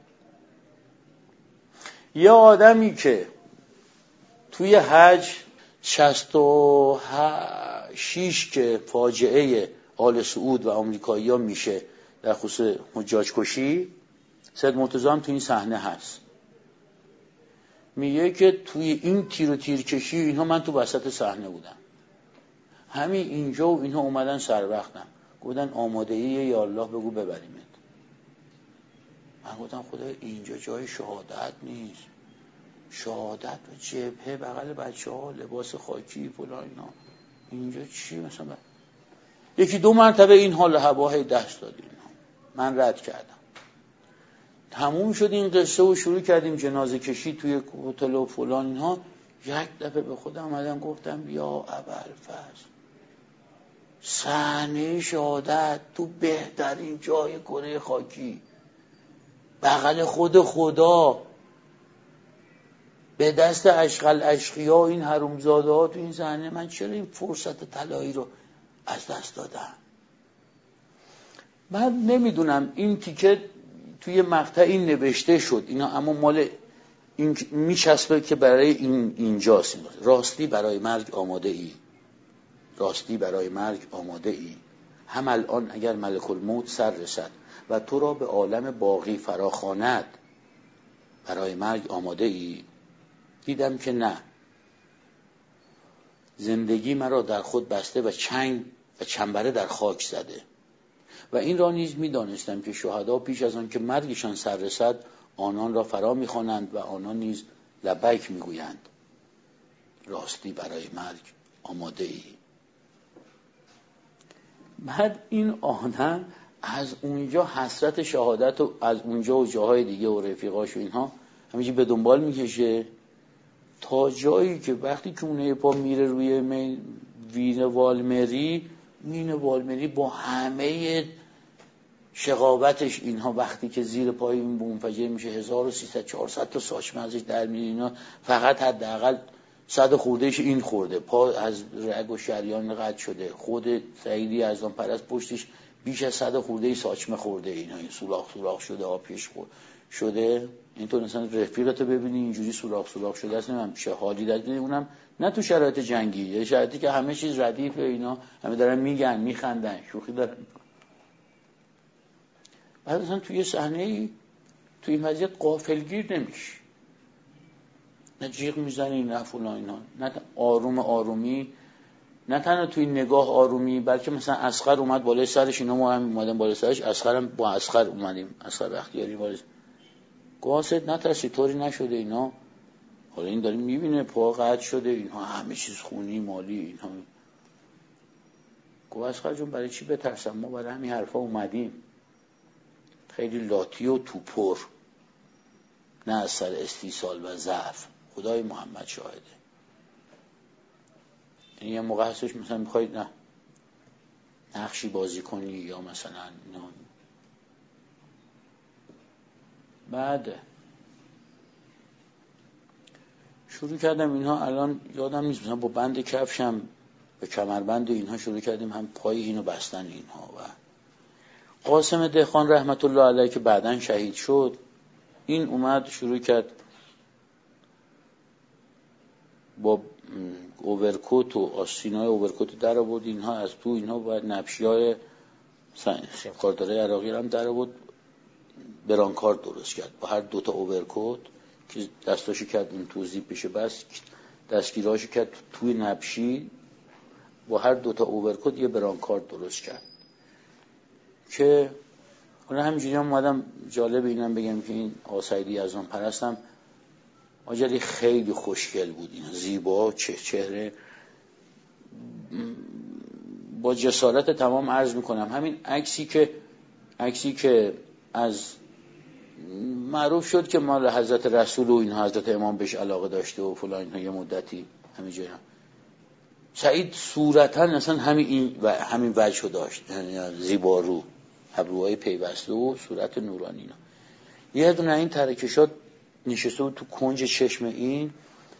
یه آدمی که توی حج شصت و شش که فاجعه آل سعود و آمریکایی‌ها میشه در خصوص حجاج کشی، سید مرتضی هم توی این صحنه هست، میگه که توی این تیر و تیر کشی اینها من تو وسط صحنه بودم، همین اینجا و اینها اومدن سر وقتم گفتن آماده ای یا الله بگو ببریمت. من گفتم خدای اینجا جای شهادت نیست، شهادت و جبهه بغل بچه ها لباس خاکی فلان اینا، اینجا چی مثلا؟ یکی دو مرتبه این حال هوای دست داد اینا، من رد کردم. تموم شد این قصه و شروع کردیم جنازه کشی توی هتل و فلان اینها. یک دفعه به خودم اومدم گفتم بیا ابوالفضل، صحنه شهادت تو بهترین جای کره خاکی بغل خود خدا به دست اشغال اشقیا این حرومزاده ها تو این صحنه، من چرا این فرصت طلایی رو از دست دادم؟ من نمیدونم این تیکه توی مقطعی نوشته شد اینا، اما مال این میچسبه که برای این اینجاست. راستی برای مرگ آماده ای، راستی برای مرگ آماده ای، هم الان اگر ملک الموت سر رسد و تو را به عالم باقی فراخواند برای مرگ آماده ای؟ دیدم که نه، زندگی مرا در خود بسته و چنگ و چنبره در خاک زده. و این را نیز می دانستم که شهدا پیش از آن که مرگشان سر رسد آنان را فرا می خوانند و آنان نیز لبیک می گویند راستی برای مرگ آماده ای. بعد این آدم از اونجا حسرت شهادت و از اونجا و جاهای دیگه و رفیقاش و اینها همینجوری به دنبال میکشه تا جایی که وقتی که اون پا میره روی وین والمری، وین والمری با همه شقاوتش اینها وقتی که زیر پای این منفجر میشه هزار و سیصد چهارصد تا ساچمه ازش در میاد، اینا فقط حداقل صد خوردهش این خورده، پا از رگ و شریان قطع شده، خود سعید یزدان پرست پشتش بیش از صد خورده ساچمه خورده، اینا این سوراخ سوراخ شده، آبیش شده. اینطور مثلا رفیقتو ببینی اینجوری سوراخ سوراخ شده است، نمیدونم چه حالی داره، اونم نه تو شرایط جنگی، یه شرایطی که همه چیز ردیفه، اینا همه دارن میگن میخندن شوخی دارن. بعد مثلا توی صحنه‌ای توی این وضعیت غافلگیر نمیشه، نه جیغ میزنی نه فلان اینا، نه آروم آرومی، نه تنها توی نگاه آرومی، بلکه مثلا اصغر اومد بالای سرش، اینا ما هم اومدن بالای سرش، اصغرم با اصغر اومدیم، اصغر بختیاری بالای قاصد نترسی طوری نشده اینا. حالا این داریم میبینه پا قطع شده، اینها همه چیز خونی مالی اینها. گفت اصغر جون برای چی بترسم، ما برای همین حرفا اومدیم، خیلی لاتی و توپر، نه از سر استیصال و ضعف، خدای محمد شاهده. یعنی یه موقع هستش مثلا میخوای نه نقشی بازی کنی یا مثلا نه. بعد شروع کردم اینها، الان یادم نیست مثلا با بند کفشم به کمربند اینها شروع کردیم هم پای اینو بستن اینها. و قاسم دهقان رحمت الله علیه که بعداً شهید شد، این اومد شروع کرد با اوورکوت و آستینای اوورکوت در آورد اینها از تو، اینها و نبشیای کارداره عراقی هم در آورد، برانکار درست کرد با هر دوتا اوورکوت که دستاشو کرد این توزیع بشه، بس دستگیراشو کرد توی نبشی با هر دوتا اوورکوت یه برانکار درست کرد. که حالا همینجوری هم اومدم جالب اینم بگم که این آقا سعید یزدان پرستم آجلی خیلی خوشگل بود، اینا زیبا، چه چهره، با جسارت تمام عرض میکنم همین عکسی که عکسی که از معروف شد که مال حضرت رسول و این حضرت امام بهش علاقه داشته و فلان اینها، یه مدتی همینجوری هم سعید صورتا اصلا همین این و همین وجهو داشت، یعنی زیبارو، ابروهای پیوسته و صورت نورانی اینا. یه دونه این ترکشات نشسته بود تو کنج چشم این،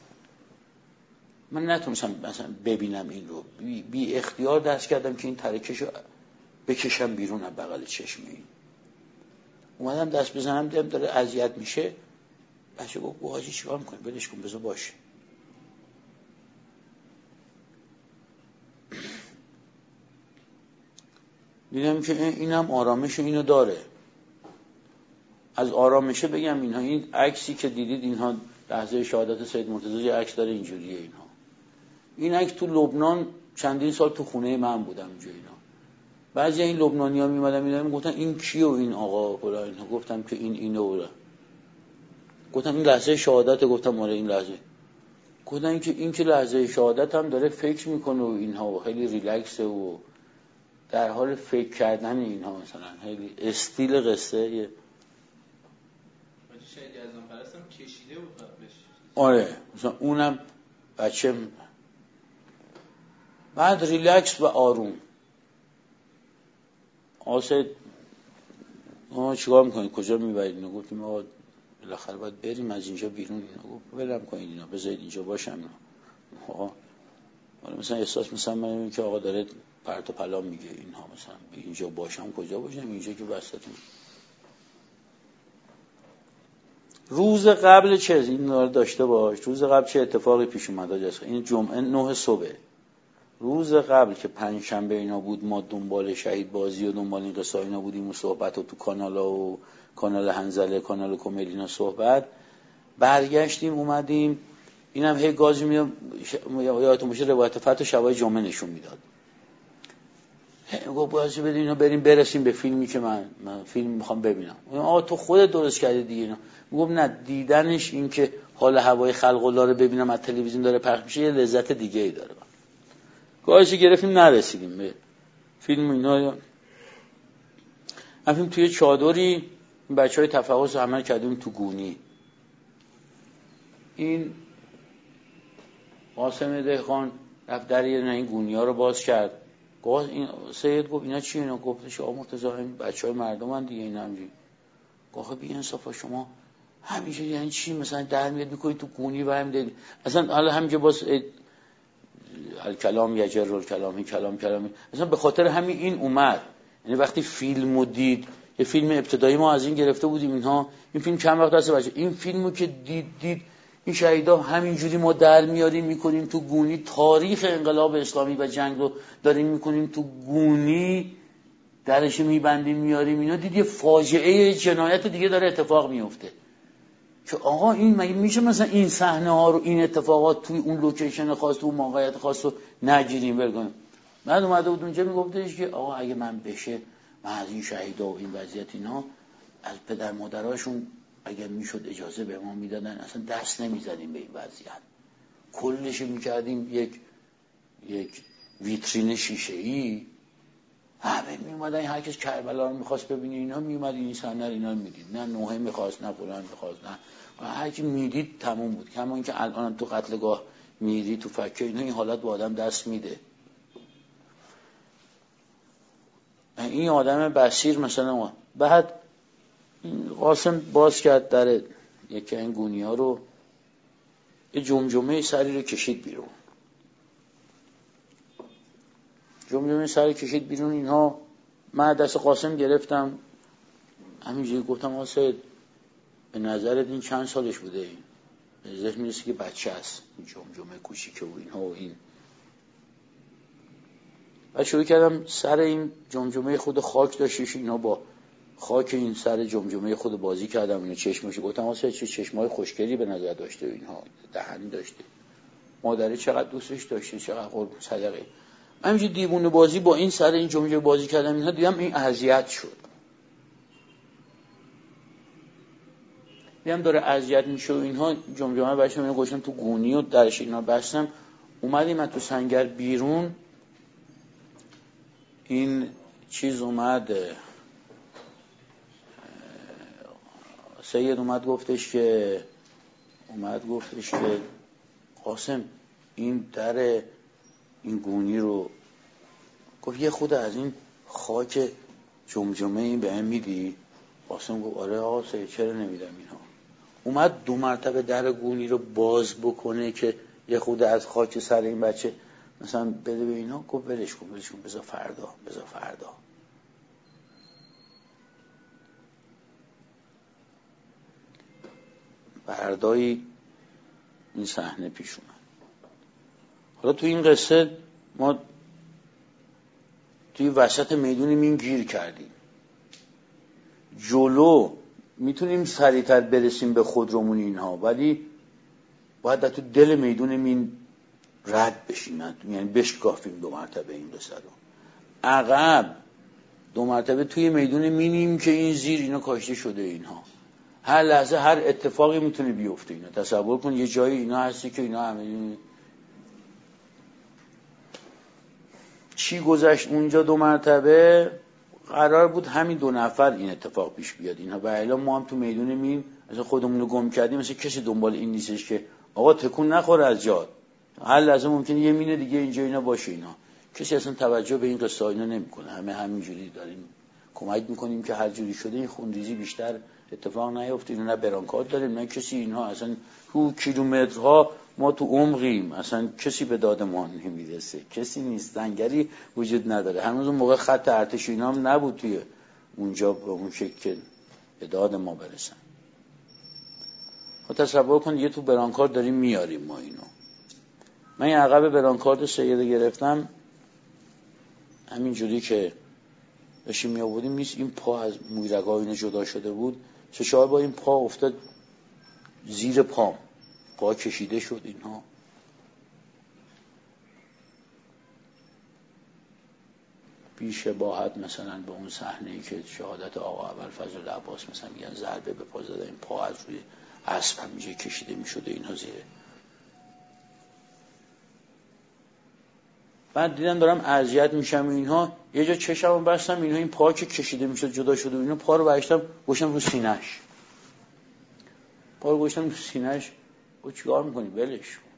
من نتونستم مثلا ببینم این رو، بی, بی اختیار دست کردم که این ترکشو بکشم بیرون از بغل چشم این. اومدم دست بزنم دیدم داره اذیت میشه، بچه گفت با حاجی چیکار میکنی، بلش کن بذار باشه. دیدم که اینم آرامش اینو داره. از آرامشه بگم اینها، این عکسی که دیدید اینها لحظه شهادت سید مرتضی، یه عکس داره اینجوریه اینها. این عکس تو لبنان چندین سال تو خونه من بودم اینجا اینا. بعضی این لبنانی‌ها میومدن می‌دیدم گفتن این کیه و این آقا فلان اینها، گفتم که این اینو ولا. گفتم این لحظه شهادت، گفتم آره این لحظه. گفتن که این که لحظه شهادت هم داره فکر میکنه و اینها و خیلی ریلکسه و در حال فکر کردن اینها، مثلا خیلی استیل قصه یه شاید یزدان پرستم کشیده بود قبلش. آره مثلا اونم بچه بعد ریلکس و آروم. آسه ما چیکار میکنید، کجا میبرید؟ اینا گفتیم ما بالاخره باید بریم از اینجا بیرون. اینا گفت ولم کنید اینا، بذارید اینجا باشم اینا. آقا حالا مثلا احساس مثلا من میگم که آقا داره پرت و پلا میگه اینها، مثلا اینجا باشم کجا باشم، اینجا که وسطتون. روز قبل چه این رو داشته باش، روز قبل چه اتفاقی پیش اومد آجاست. این جمعه نه صبح، روز قبل که پنج شنبه اینا بود، ما دنبال شهید بازی و دنبال این قصه اینا بودیم و صحبت و تو کانالا و کانال هنزله، کانال کمدینا صحبت، برگشتیم اومدیم اینم هی گازی میدم یادتون باشه روایت فتح شبای جمعه نشون میداد. گفت بازی بدیم اینا بریم برسیم به فیلمی که من, من فیلم میخوام ببینم. آقا تو خودت درست کردی دیگه اینا. گفت نه دیدنش این که حال هوای خلق الله رو ببینم از تلویزیون داره پخش میشه یه لذت دیگه ای داره. گاهی گرفتیم نرسیدیم به فیلم اینا. رفتیم توی چادری، بچهای تفحص عمل کردیم تو گونی. این قاسم دهقان رفت در یه این گونیا رو باز کرد. گفت این سید گفت اینا چی اینا؟ گفتش آقا مرتضی این بچهای مردمن دیگه اینا همینجوری. گفت بی انصافا شما همینجوری یعنی چی مثلا در میاد میکنی تو گونی و هم دیدی اصلا حالا همینجا باز الکلام یجر الکلامی کلام کلامی اصلا به خاطر همین این اومد. یعنی وقتی فیلمو دید، یه فیلم ابتدایی ما از این گرفته بودیم اینها، این فیلم چند وقت هست بچه این فیلمو که دید دید این شهیدا همینجوری ما در میاریم میکنیم تو گونی، تاریخ انقلاب اسلامی و جنگ رو داریم میکنیم تو گونی، درش میبندیم میاریم اینا. دید یه فاجعه جنایت دیگه داره اتفاق میفته که آقا این مگه میشه مثلا این صحنه ها رو این اتفاقات توی اون لوکیشن خاص تو اون موقعیت خاص رو نگیریم برگم. بعد اومده بود اونجا میگفتش که آقا اگه من بشه من از این شهیدا و این وضعیت اینا از پدر مادراشون اگه میشد اجازه به ما میدادن اصلا دست نمیزدیم به این وضعیت، کلش میکردیم یک یک ویترین شیشه‌ای، همه میومدن هر کس کربلا رو میخواست ببینه اینا میومد این صحنه رو اینا میدید، نه نوحه میخواست نه فلان میخواست نه هر کی میدید تموم بود. کما اینکه الان تو قتلگاه میری تو فکر اینا این حالت با آدم دست میده. این آدم بصیر مثلا ما. بعد قاسم باز کرد در یکی این گونی ها رو، یه جمجمه سری رو کشید بیرون، جمجمه سری کشید بیرون. اینها من دست قاسم گرفتم همینجوری گفتم آقا سید به نظرت این چند سالش بوده؟ این به ذهن میرسه که بچه است این جمجمه کوچیکه و اینها و این. بعد شروع کردم سر این جمجمه خود خاک داشتش، اینا با خاک این سر جمجمه خود بازی کردم، اینو چشمش گفتم واسه چه چشمای خوشگلی به نظر داشته، اینها دهنی داشته، مادری چقدر دوستش داشته، چقدر قرب صدقه. من همینجوری دیوونه بازی با این سر این جمجمه بازی کردم، اینها دیدم این اذیت شد، دیدم داره اذیت میشه و اینها. جمجمه بچه‌م اینو گذاشتم تو گونی و درش اینا بستم. اومدیم من تو سنگر بیرون، این چیز اومد سید اومد گفتش که اومد گفتش که قاسم این در این گونی رو گفت یه خود از این خاک جمجمه این به هم میدی؟ قاسم گفت آره آقا سید چرا نمیدم اینها. اومد دو مرتبه در گونی رو باز بکنه که یه خود از خاک سر این بچه مثلا بده به اینا. گفت ولش کن ولش کن بذار فردا بذار فردا. فردایی این صحنه پیش اومد. حالا تو این قصه ما توی وسط میدون مین گیر کردیم، جلو میتونیم سریعتر برسیم به خودرومون اینها، ولی باید در تو دل میدون مین رد بشیم، یعنی بشکافیم دو مرتبه این قصه رو. عقب دو مرتبه توی میدون مینیم که این زیر اینا کاشته شده اینها، هر لحظه هر اتفاقی میتونه بیفته اینا. تصور کن یه جایی اینا هستی که اینا همه چی گذشت اونجا. دو مرتبه قرار بود همین دو نفر این اتفاق پیش بیاد اینها، و الان ما هم تو میدون مین مثلا خودمون رو گم کردیم، مثلا کسی دنبال این نیستش که آقا تکون نخوره از جات، هر لحظه ممکنه یه مینه دیگه اینجا اینا باشه اینا. کسی اصلا توجه به این قصه اینا نمیکنه، همه همینجوری داریم کمک میکنیم که هر جوری شده این خونریزی بیشتر اتفاق نیفته. اینا نه برانکارد داریم نه کسی، اینها اصلا تو کیلومترها ما تو عمقیم، اصلا کسی به داد ما نمیرسه، کسی نیست، لنگری وجود نداره. هنوز اون موقع خط ارتش اینا هم نبود توی اونجا به اون شکل به داد ما برسن. تصور کن یه تو برانکارد داریم میاریم ما اینو. من این عقب برانکارد سیده گرفتم، همینجوری که داشتیم می آوردیم نیست این پا از مویرگاه اینا جدا شده بود، سه چهار با این پا افتاد زیر پام، پا کشیده شد اینها. بی شباهت مثلا به اون صحنه‌ای که شهادت آقا ابوالفضل العباس مثلا میگن ضربه به پا زده، این پا از روی اسب همیشه کشیده میشده اینها زیره. بعد دیدم دارم اذیت میشم اینها، یه جا چشمو بستم اینها این پا که کشیده میشد جدا شده و اینا، پا رو برشتم گوشم رو سینه‌اش، پا رو گوشتم رو سینه‌اش. او چیکار میکنی؟ ولش کن.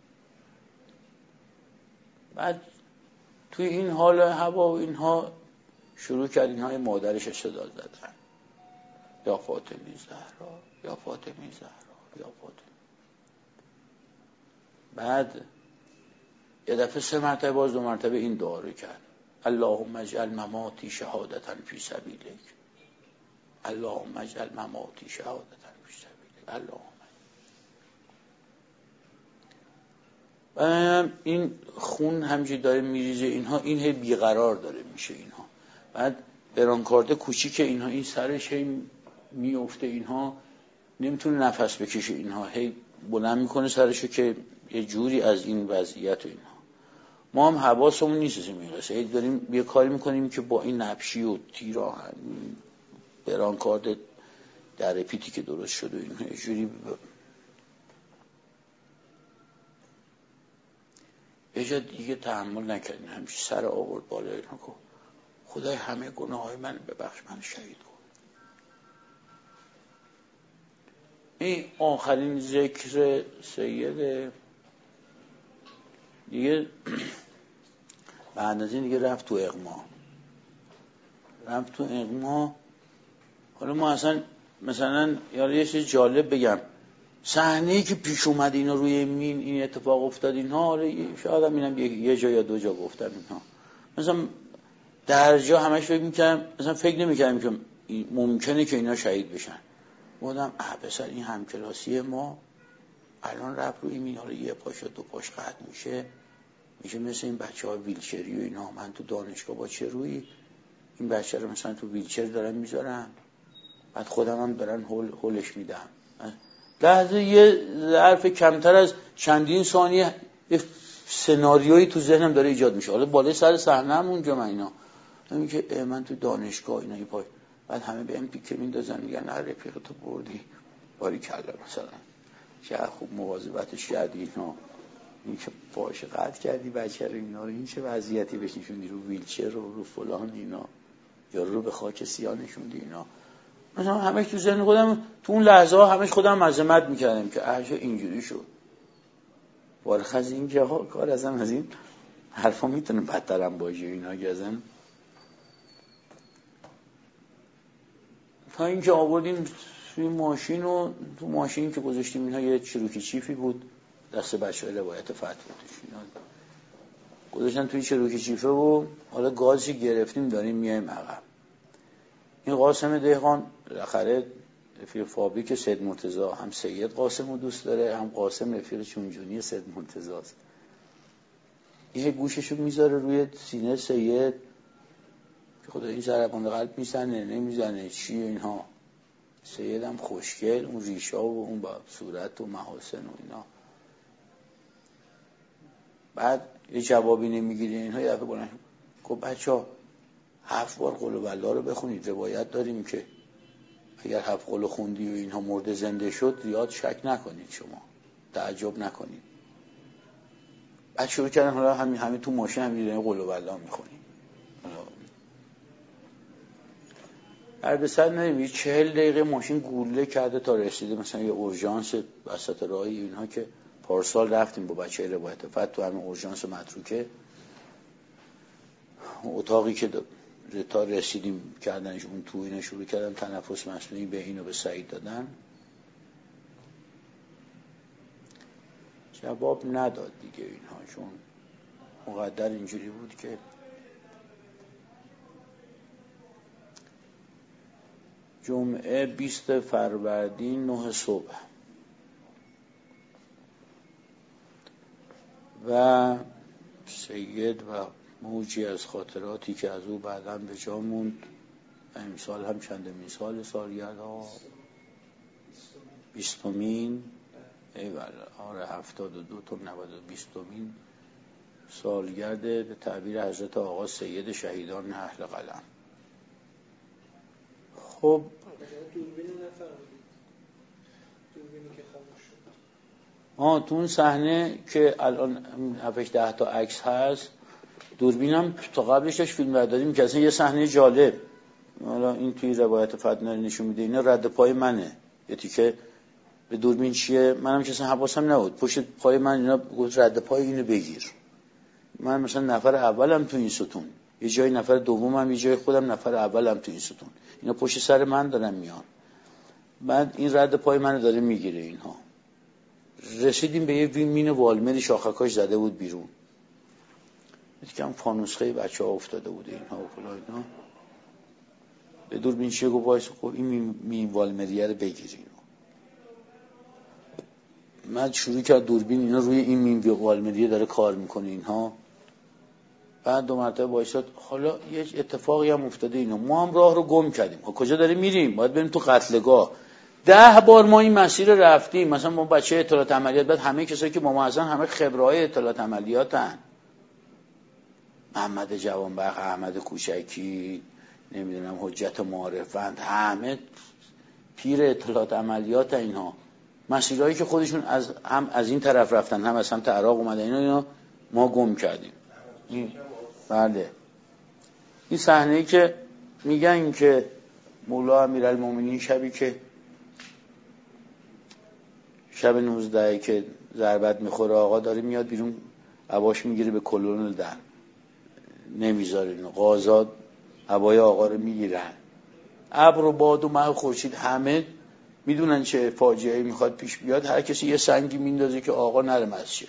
بعد توی این حال هوا و اینها شروع کرد اینها مادرش صدا زدن، یا فاطمه زهرا، یا فاطمه زهرا، یا فاطمه. بعد یه دفعه سه مرتبه باز دو مرتبه این دعا رو کرد: اللهم اجعل مماتی شهادة فی سبیلک، اللهم اجعل مماتی شهادة فی سبیلک، اللهم. و این خون همینجوری داره میریزه اینها، این هی بیقرار داره میشه اینها. بعد برانکارد کوچیک اینها این سرش هی میفته، اینها نمیتونه نفس بکشه، اینها هی بلند میکنه سرشو که یه جوری از این وضعیت و اینها. ما هم حواسمون نیست میرسه، هی داریم یه کاری میکنیم که با این نبشی و تیرا برانکارد در پیتی که درست شده اینها یه جوری یه جا دیگه تحمل نکردیم، همیشه سر آورد بالا اینها که خدای همه گناه های من ببخش، من شهید کن. این آخرین ذکر سید دیگه. بعد از این دیگه رفت تو اغما رفت تو اغما حالا ما اصلا مثلا یه چیز جالب بگم، صحنه‌ای که پیش اومد اینا روی مین این اتفاق افتاد اینها، شاید هم اینم یه جا یا دو جا گفتم اینها، مثلا در جا همش فکر می‌کردم، مثلا فکر نمی‌کردم که ممکنه که اینا شهید بشن. بودم اه پسر این همکلاسی ما الان رفت روی مین، حالا یه پاش و دو پاش قطع میشه، میشه مثل این بچه‌ها ویلچری و اینا. من تو دانشگاه با چه روی این بچه رو مثلا تو ویلچر دارم میذارم، بعد خودم هم دارن هول هولش میدم. لحظه یه ظرف کمتر از چندین ثانیه یه سناریویی تو ذهنم داره ایجاد میشه. حالا بالای سر صحنه‌ام اونجا من اینا همین که من تو دانشگاه اینا یه پای، بعد همه به ام پیک میندازن میگن نه رفیق تو بردی باری کلا، مثلا چه خوب مواظبتش کردی اینا، این که پاش قطع کردی بچه رو اینا رو، این چه وضعیتی بهش نشوندی، رو ویلچر رو رو فلان اینا، یا رو به خاک سیاه نشوندی اینا. مثلا همش تو ذهن خودم تو اون لحظه ها همش خودم معذمت میکردم که عجب اینجوری شد. وارخ از این جاها کار ازم از این حرفا میتونه بدترم باشه اینا گزن. تا اینکه آوردیم توی ماشین و تو ماشین که گذاشتیم اینها یه چروکی چیفی بود دست بچه های روایت فتح بودش، اینا گذاشتن توی چروکی چیفه و حالا گازی گرفتیم داریم میایم عقب. این قاسم دهقان بالاخره رفیق فابریک سید مرتضی، هم سید قاسم رو دوست داره، هم قاسم رفیق چونجونی سید مرتضی است. یه گوششو میذاره روی سینه سید که خدا این ضربان قلب میزنه نمیزنه چی اینها. سید هم خوشگل، اون ریشا و اون با صورت و محاسن و اینا. بعد یه جوابی نمیگیره اینها، یه دفعه بلند گفت بچه‌ها هفت بار قل والله رو بخونید، روایت داریم که اگر هفت قل خوندی و اینها مرده زنده شد زیاد شک نکنید، شما تعجب نکنید. بعد شروع کردن حالا همین همین تو ماشین همین قل والله میخونیم. هر سر نمیگه چهل دقیقه ماشین گوله کرده تا رسیده مثلا یه اورژانس وسط راهی اینها که پارسال رفتیم با بچه روایت فتح تو همین اورژانس متروکه، اتاقی که تا رسیدیم کردنش اون تو اینا شروع کردن تنفس مصنوعی به اینو به سعید دادن. جواب نداد دیگه اینها، چون مقدر اینجوری بود که جمعه بیست فروردین نه صبح و سید و موجی از خاطراتی که از او بعداً به جا موند. امسال هم چندمین سال سالگرد ها بیستمین ایوال آره هفتاد و دو تا نود و بیستمین سالگرد به تعبیر حضرت آقا سید شهیدان اهل قلم. خب دوربین نفرمودید، دوربینی که خاموش شد. آه تو اون صحنه که الان هفتش ده تا عکس هست، دوربینم تا قبلش داشت فیلم برداری می‌کرد. اصلا یه صحنه جالب، حالا این توی روایت فتح نشون میده، اینا رد پای منه، یه تیکه به دوربین چیه؟ منم که اصلا حواسم نبود. پشت پای من اینا گفت رد پای اینو بگیر. من مثلا نفر اولم تو این ستون، یه جای نفر دومم، یه جای خودم نفر اولم تو این ستون. اینا پشت سر من دارن میان. بعد این رد پای منو داره میگیره. اینها رسیدیم به یه مین والمری شاخکاش زده بود بیرون. یکم فانوسخه بچه‌ها افتاده بود اینها و فلان اینا. به دوربین چیه گفت وایس خب این مین, مین والمریه رو بگیرین. من شروع کرد دوربین اینا روی این مین والمریه داره کار میکنه اینها. بعد دو مرتبه وایساد. حالا یه اتفاقی هم افتاده اینا. ما هم راه رو گم کردیم. ها کجا داریم میریم؟ باید بریم تو قتلگاه. ده بار ما این مسیر رفتیم. مثلا ما بچه اطلاعات عملیات، بعد همه کسایی که با ما هستن همه خبره‌های اطلاعات عملیاتن. محمد جوانبخش، احمد کوچکی، نمیدونم حجت معارفند، همه پیر اطلاعات عملیات اینها. مسیرهایی که خودشون از هم از این طرف رفتن هم از سمت عراق اومدن اینا, اینا ما گم کردیم. این بله این صحنه‌ای که میگن که مولا امیرالمومنین شبی که شب نوزده که ضربت میخوره آقا داره میاد بیرون، عباش میگیره به کلونل در نمیذاره اینو. قاضا عبای آقا رو میگیرن. ابر و باد و مه و خورشید همه میدونن چه فاجعه‌ای میخواد پیش بیاد. هر کسی یه سنگی میندازه که آقا نره مسجد.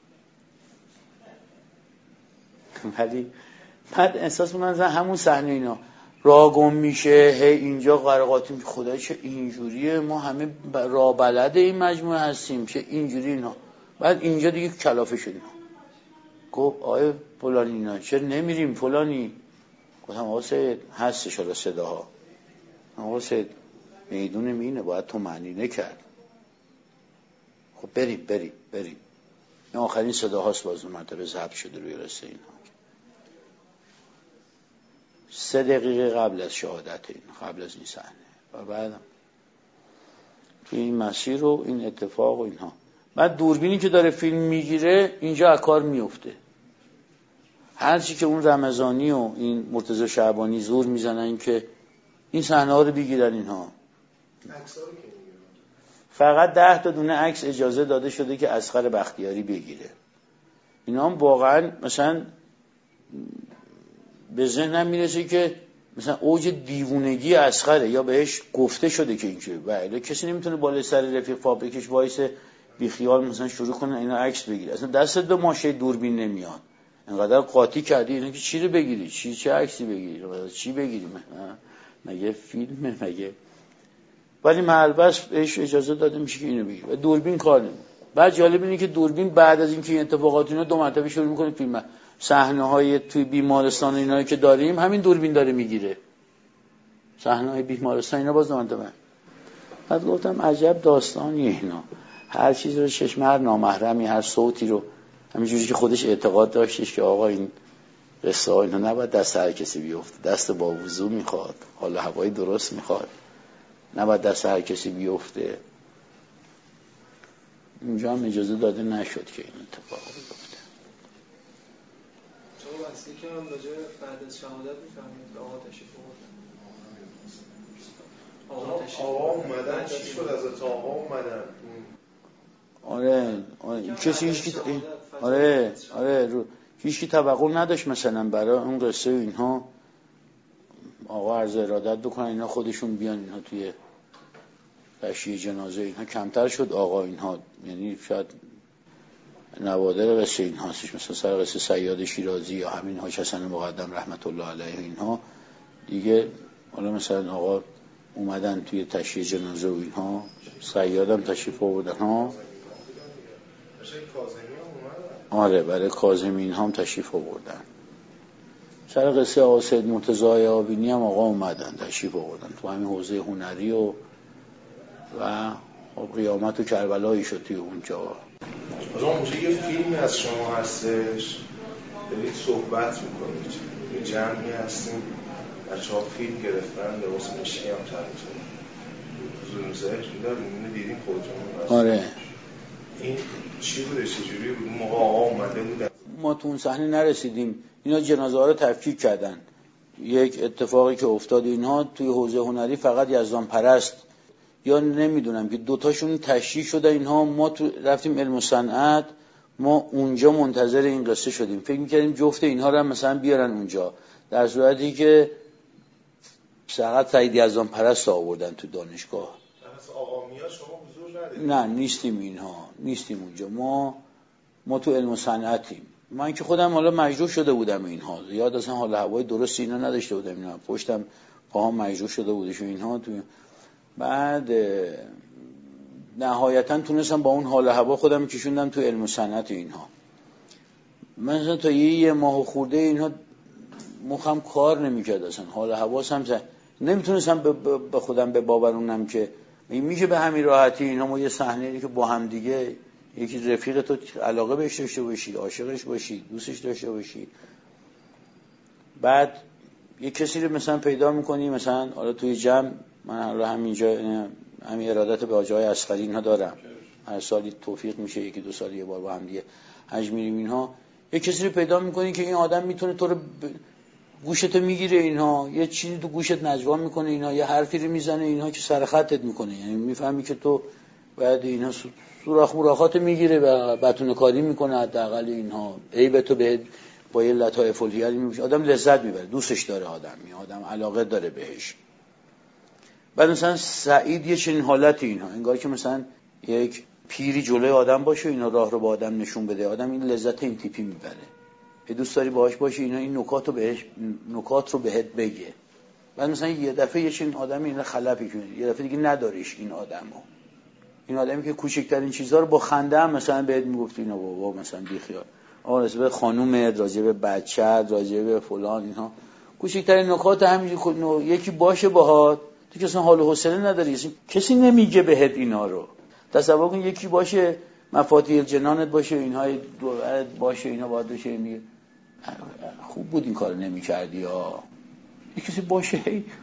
ولی بعد احساس می‌کنم همون صحنه اینا راه گم میشه، هی اینجا قرقاتی میشه. خدای چه اینجوریه، ما همه راه بلد این مجموعه هستیم، چه اینجوری اینا. بعد اینجا دیگه کلافه شدیم. گفت آیه فلانی اینا چرا نمیریم فلانی؟ گفتم آقا سید هستش حالا صداها. آقا سید میدون مینه باید تو معنی نکرد. خب بریم بریم بریم. این آخرین صداهاست باز اون مرتبه ضبط شده روی رسته اینها. سه دقیقه قبل از شهادت این، قبل از این صحنه و بعدم توی این مسیر و این اتفاق و اینها. بعد دوربینی که داره فیلم میگیره اینجا از کار میفته. هرچی که اون رمضانی و این مرتضی شعبانی زور میزنن که این صحنه ها رو بگیرن اینها. فقط ده تا دونه عکس اجازه داده شده که اصغر بختیاری بگیره. اینا هم واقعا مثلا به ذهنم میرسه که مثلا اوج دیوونگی اصغره، یا بهش گفته شده که اینجوری. بله کسی نمیتونه بالای سر رفیق فابریکش وایس بی خیال مثلا شروع کنه اینا عکس بگیره. اصلا دستت به ماشه دوربین نمیاد. اینقدر قاطی کردی اینا که چی رو بگیری؟ چی چه عکسی بگیری؟ چی بگیری؟ مگه فیلمه مگه؟ ولی محلبس بهش اجازه داده میشه که اینو بگیره. دوربین کار نمیکنه. بعد جالب اینه که دوربین بعد از اینکه این اتفاقات اینا دو مرتبه شروع میکنه فیلم. صحنه‌های توی بیمارستان اینایی که داریم همین دوربین داره میگیره. صحنه‌های بیمارستان اینا باز دو مرتبه. بعد گفتم عجب داستانیه اینا. هر چیزی رو چشم هر نامحرمی، هر صوتی رو همینجوری که خودش اعتقاد داشتش که آقا این قصه ها اینا نباید دست هر کسی بیفته، دست با وضو میخواد، حالا هوای درست میخواد، نباید دست هر کسی بیفته. اینجا هم اجازه داده نشد که این اتفاق بیفته. چون واسه که هم راجع بعد از شهادت میفهمید که آقا تشریف آوردن. آقا تشریف آقا اومدن چی شد از آقا اومدن؟ آره آره کسی هیچ کی آره آره رو هیچ کی توقع نداشت مثلا برای اون قصه اینها آقا عرض ارادت بکنن اینا خودشون بیان اینها توی تشییع جنازه اینها. کمتر شد آقا اینها، یعنی شاید نوادر قصه اینها هستش، مثلا سر قصه صیاد شیرازی یا همین حاج حسن مقدم رحمت الله علیه اینها دیگه. حالا مثلا آقا اومدن توی تشییع جنازه و اینها، صیادم تشریف آوردن ها. آره برای کاظمی هم تشریف آوردن. سر قصه آقا سید مرتضی آبینی هم آقا اومدن تشریف آوردن تو همین حوزه هنری و و قیامت و کربلایی شد توی اونجا. حالا اونجا یه فیلمی از شما هستش دارید صحبت میکنید، یه جمعی هستیم بچه ها فیلم گرفتن لباس مشکی هم چند زون زهر میداریم اینو دیدیم خودتون. آره این چی بوده چجوری بود؟ موقع آقا اومده بودن ما تو اون صحنه نرسیدیم. اینا جنازه ها رو تفکیک کردن. یک اتفاقی که افتاد اینها توی حوزه هنری فقط یزدان پرست یا نمیدونم که دوتاشون تشریح شده اینها. ما تو رفتیم علم و صنعت، ما اونجا منتظر این قصه شدیم، فکر میکردیم جفت اینها رو هم مثلا بیارن اونجا، در صورتی که فقط سعید یزدان پرست آوردن تو دانشگاه. آقا میا شما حضور ندارید؟ نه نیستیم، اینها نیستیم اونجا. ما ما تو علم و صنعتیم. من که خودم حالا مجروح شده بودم اینها، یاد اصلا حال هوای درستی اینا نداشته بودم، اینا پشتم پاهم مجروح شده بودش اینها. تو بعد نهایتا تونستم با اون حال هوا خودم کشوندم تو علم و صنعت اینها. مثلا تا یه, یه ماه خورده اینها مخم کار نمیکرد، اصلا حال حواسم زن. نمیتونستم به خودم به باورونم که میشه به همین راحتی اینها ما یه صحنه‌ای که با هم دیگه یکی رفیق تو علاقه بهش داشته باشی، عاشقش باشی، دوستش داشته باشی، بعد یه کسی رو مثلا پیدا میکنی، مثلا حالا توی جمع، من حالا همینجا همین ارادت به آقای اصغری اینها دارم، هر سالی توفیق میشه یکی دو سال یه بار با هم دیگه حج میریم اینها، یه کسی رو پیدا میکنی که این آدم میتونه تو رو ب... گوشتو میگیره اینها، یه چیزی تو گوشت نجوا میکنه اینها، یه حرفی رو میزنه اینها که سر خطت میکنه، یعنی میفهمی که تو بعد اینها سوراخ موراخات میگیره و بتونه کاری میکنه، حداقل اینها عیب تو به با یه لطایف الهیالی میشه، آدم لذت میبره، دوستش داره آدم، می آدم علاقه داره بهش. بعد مثلا سعید یه چنین حالتی اینها، انگار که مثلا یک پیری جلوی آدم باشه اینا راه رو با آدم نشون بده، آدم این لذت این تیپی میبره، یه دوست داری باهاش باشی اینا این نکات رو بهش نکات رو بهت بگه. بعد مثلا یه دفعه یه چنین آدمی اینا خلافی کنه، یه دفعه دیگه نداریش این آدمو، این آدمی که کوچکترین چیزا رو با خنده هم مثلا بهت میگفت اینا بابا مثلا بی خیال، آقا راجع به خانومه، راجع به بچه، راجع به فلان، اینها کوچکترین نکات همینجوری یکی باشه باهات، تو که اصلا حال و حوصله نداری، کسی نمیگه بهت اینا رو. تصور کن یکی باشه مفاتیح الجنانت باشه اینها باشه اینا باید بشه، میگه خوب بود این کار نمی‌کردی ها. یکی کسی باشه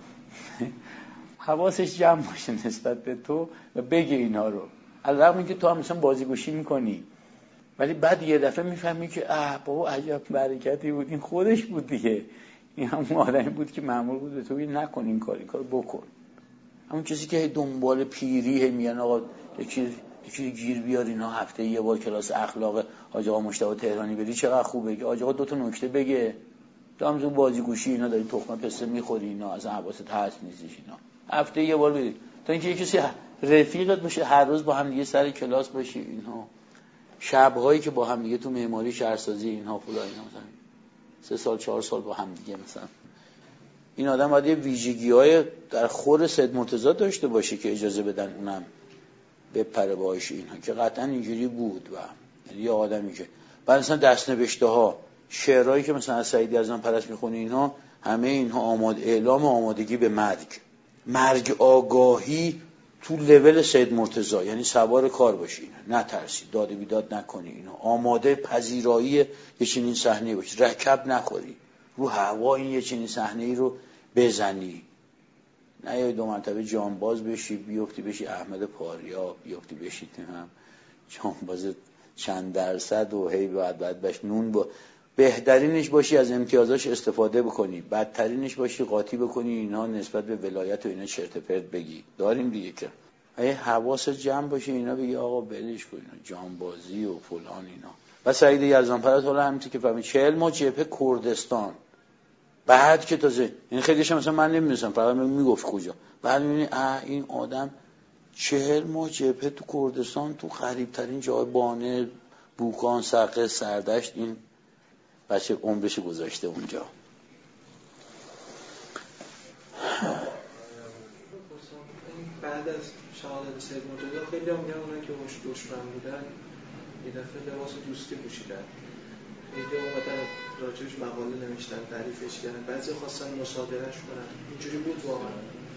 حواسش جمع باشه نسبت به تو و بگه اینا رو، علاوه اینکه تو هم مثلا بازیگوشی میکنی، ولی بعد یه دفعه میفهمی که اه بابا عجب برکتی بود، این خودش بود دیگه، این همون آدمی بود که مأمور بود به تو بگه نکن این کار، این کارو بکن. همون کسی که دنبال پیری میگن آقا یکی یکی گیر بیار اینا هفته یه بار کلاس اخلاق حاج آقا مشتاق تهرانی بری چقدر خوبه که حاج آقا دو تا نکته بگه، تو هم تو بازیگوشی اینا داری تخمه پسته میخوری اینا از حواست هست نیستش اینا، هفته یه بار بری تا اینکه یه کسی رفیقت باشه هر روز با هم دیگه سر کلاس باشی اینها، شب‌هایی که با هم دیگه تو معماری شهرسازی اینها فلان اینا مثلا سه سال چهار سال با هم دیگه، مثلا این آدم باید یه ویژگی‌های در خور سید مرتضی داشته باشه که اجازه بدن اونم بپره باهاش اینها، که قطعا اینجوری بود. و یعنی یه آدمی که بعد مثلا دست‌نوشته ها شعرهایی که مثلا از سعید یزدان پرست میخونه اینها، همه اینها آماد اعلام آمادگی به مرگ، مرگ آگاهی تو لول سید مرتضی، یعنی سوار کار باشی اینا، نترسی، داد و بیداد نکنی اینا، آماده پذیرایی یه چنین صحنه باشی، رکب نخوری، رو هوا این یه چنین صحنه‌ای رو بزنی، نه یه دو مرتبه جانباز بشی بیفتی بشی احمد پاریا، بیفتی بشی هم جانباز چند درصد و هی بعد بعد باش نون با بهترینش باشی از امتیازاش استفاده بکنی، بدترینش باشی قاطی بکنی اینا نسبت به ولایت و اینا چرت پرت بگی. داریم دیگه که ای حواس جمع باشه اینا، بگی آقا بلش کن جانبازی و فلان اینا. و سعید یزدان پرست حالا همینطور که فهمید چهل ماه جبهه کردستان، بعد که تازه این خیلیش مثلا من نمی‌دونم، فقط میگفت کجا، بعد می‌بینی این آدم چهل ماه جبهه تو کردستان تو غریب‌ترین جای بانه، بوکان، سقه، سردشت، این بچه عمرش گذاشته اونجا. بعد از شهادت سید مرتضی خیلی هم میگن اونایی که باش دشمن بودن یه دفعه لباس دوستی پوشیدن، خیلی اومدن راجعش مقاله نوشتن تعریفش کردن، بعضی خواستن مصادرهش کنن. اینجوری بود واقعا؟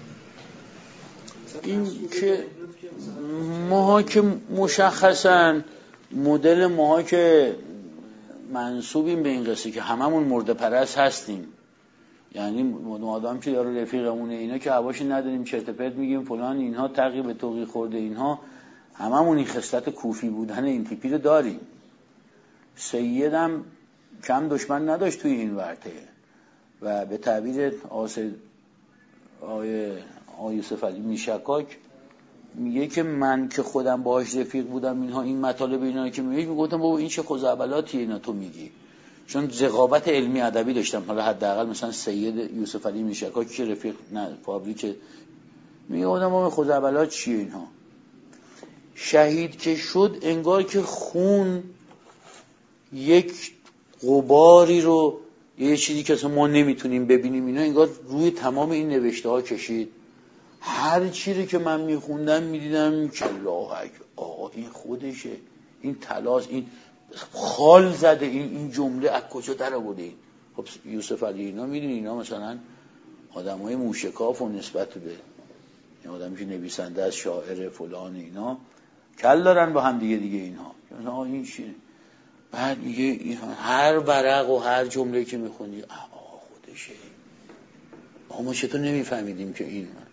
این که ماها که مشخصا مدل ماها که منسوبیم به این قصه که هممون مرده پرست هستیم، یعنی مادام که یارو رفیقمونه اینا که هواشی نداریم چرت پرت میگیم فلان اینها تقی توقی خورده اینها، هممون این خصلت کوفی بودن این تیپی رو داریم. سیدم کم دشمن نداشت توی این ورطه و به تعبیر آقای آقای یوسف علی میشکاک میگه که من که خودم باهاش رفیق بودم اینها این مطالب اینا که میگه میگفتم بابا این چه خزعبلاتیه اینا تو میگی، چون ذقابت علمی ادبی داشتم. حالا حداقل مثلا سید یوسف علی میرشکا که رفیق نه فابریک میگه آدم ما خزعبلات چیه اینها. شهید که شد انگار که خون یک غباری رو یه چیزی که اصلا ما نمیتونیم ببینیم اینا انگار روی تمام این نوشته ها کشید. هر چیزی که من میخوندم میدیدم که الله اکبر، آقا این خودشه، این تلاش، این خال زده، این این جمله از کجا در آورده این. خب یوسف علی اینا میدونی اینا مثلا آدمای موشکاف و نسبت به این آدمی که نویسنده از شاعر فلان اینا کل دارن با هم دیگه دیگه اینها. مثلا این چیه؟ بعد میگه هر ورق و هر جمله که میخونی آقا خودشه. ما چطور نمیفهمیدیم که این من.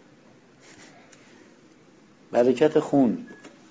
برکت خون،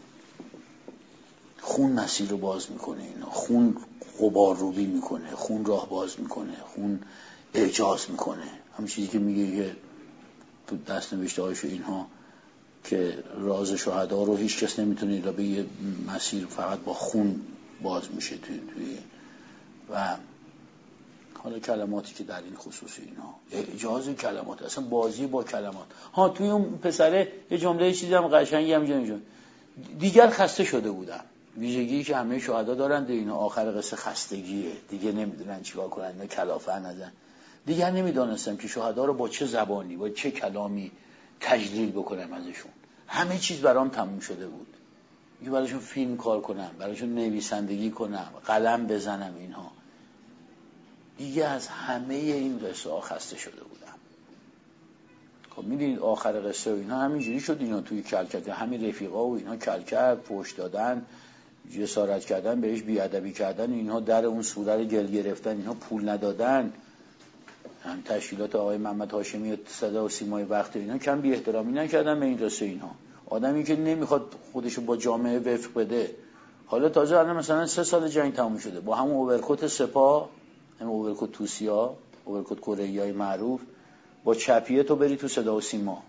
خون مسیر رو باز میکنه اینا، خون غبار روبی میکنه، خون راه باز میکنه، خون اعجاز میکنه. همین چیزی که میگه که تو دست نوشته هاشو اینها که راز شهدا رو هیچ کس نمیتونه الا به یه مسیر فقط با خون باز میشه توی توی و حالا کلماتی که در این خصوص اینا اعجاز کلمات، اصلا بازی با کلمات. ها توی اون پسره یه جمله چیزی هم قشنگی هم جمله دیگر خسته شده بودم. ویژگی که همه شهدا دارن در اینا آخر قصه خستگیه، دیگه نمیدونن چیکار کنن، اینا کلافه نزن. دیگر نمیدونستم که شهدا رو با چه زبانی با چه کلامی تجلیل بکنم ازشون. همه چیز برام تموم شده بود. دیگه براشون فیلم کار کنم، براشون نویسندگی کنم، قلم بزنم اینها. دیگه از همه این قصه ها خسته شده بودم. خب میدونید آخر قصه و اینا همینجوری شد. اینا توی کلکت همین رفیقا و اینا کلکت فوش دادن، جسارت کردن، بهش بیادبی کردن، اینها در اون سوره رو گل گرفتن، اینها پول ندادن. هم تشکیلات آقای محمد هاشمی صدا و سیمای وقت اینا کم بی احترامی نکردن به این قصه. اینها آدمی که نمیخواد خودشو با جامعه وفق بده. حالا تازه الان مثلا سه سال جنگ تموم شده با همون اوورکوت سپاه، همون اوورکوت توسیا، اوورکوت کره‌ایای معروف، با چپیه تو بری تو صدا و سیما.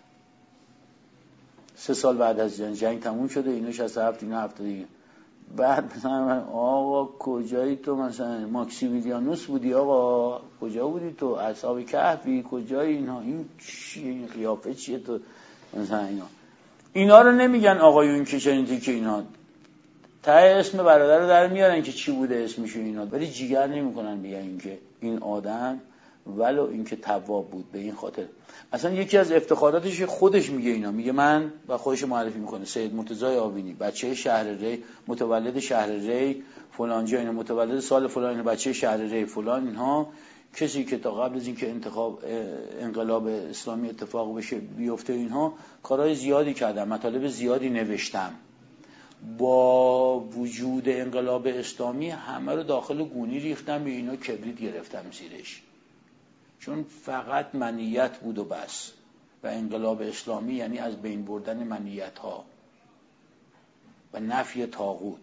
سه سال بعد از جنگ, جنگ تموم شده، اینا شصت و هفت، اینا هفتاد دیگه. بعد مثلا آقا کجایی تو؟ مثلا ماکسیمیلیانوس بودی آقا؟ کجا بودی تو؟ اصحاب کهفی کجایی؟ اینها این چیه؟ این قیافه چیه تو؟ مثلا اینا اینا رو نمیگن آقایون که شنیدی که اینا ته اسم برادر رو در میارن که چی بوده اسمش اینا، ولی جیگر نمیکنن بگن این که این آدم ولو اینکه تواب بود به این خاطر. اصلا یکی از افتخاراتش خودش میگه اینا، میگه من و خودش معرفی میکنه سید مرتضی آوینی، بچه شهر ری، متولد شهر ری فلان جا، اینا متولد سال فلان، اینا بچه شهر ری فلان، اینها کسی که تا قبل از اینکه انتخاب انقلاب اسلامی اتفاق بشه بیفته اینها کارهای زیادی کردم، مطالب زیادی نوشتم. با وجود انقلاب اسلامی همه رو داخل گونی ریختم به اینا، کبریت گرفتم زیرش، چون فقط منیت بود و بس. و انقلاب اسلامی یعنی از بین بردن منیت ها و نفی طاغوت.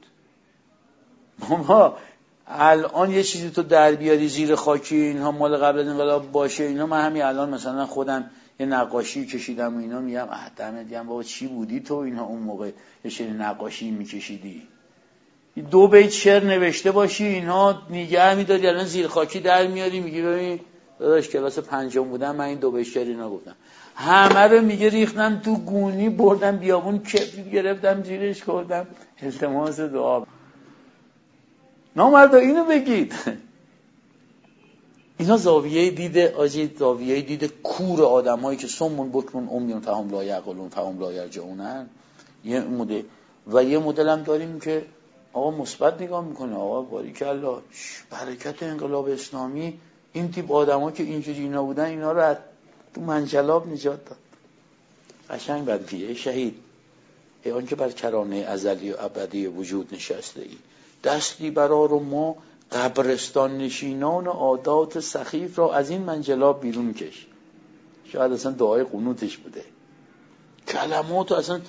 ما الان یه چیزی تو در بیاری زیر خاکی اینها مال قبل از انقلاب باشه اینا، من همین الان مثلا خودم یه نقاشی کشیدم و اینا میگم اه دمت گرم بابا چی بودی تو اینها اون موقع یه چیز نقاشی میکشیدی، دو بیت شعر نوشته باشی اینها نگه میداری الان زیر خاکی در میاری میگی ببین داداش کلاس پنجم بودم من این دو بیت شعر اینا گفتم، همه رو میگه ریختم تو گونی بردم بیابون کبریت گرفتم زیرش کردم التماس دعا. نامردا اینو بگید. اینا زاویه دیده آجی، زاویه دیده کور آدمایی که سمون بکمون امیون فهم لا یعقلون فهم لا یرجعونن. یه مدل و یه مدل هم داریم که آقا مثبت نگاه میکنه، آقا باریکالله برکت انقلاب اسلامی این تیپ آدما که اینجوری اینا بودن اینا رو از تو منجلاب نجات داد. قشنگ بدیه شهید ای آن که بر کرانه ازلی و ابدی وجود نشسته ای، دستی برار و ما قبرستان نشینان و عادات سخیف را از این منجلاب بیرون کش. شاید اصلا دعای قنوتش بوده. کلماتو اصلا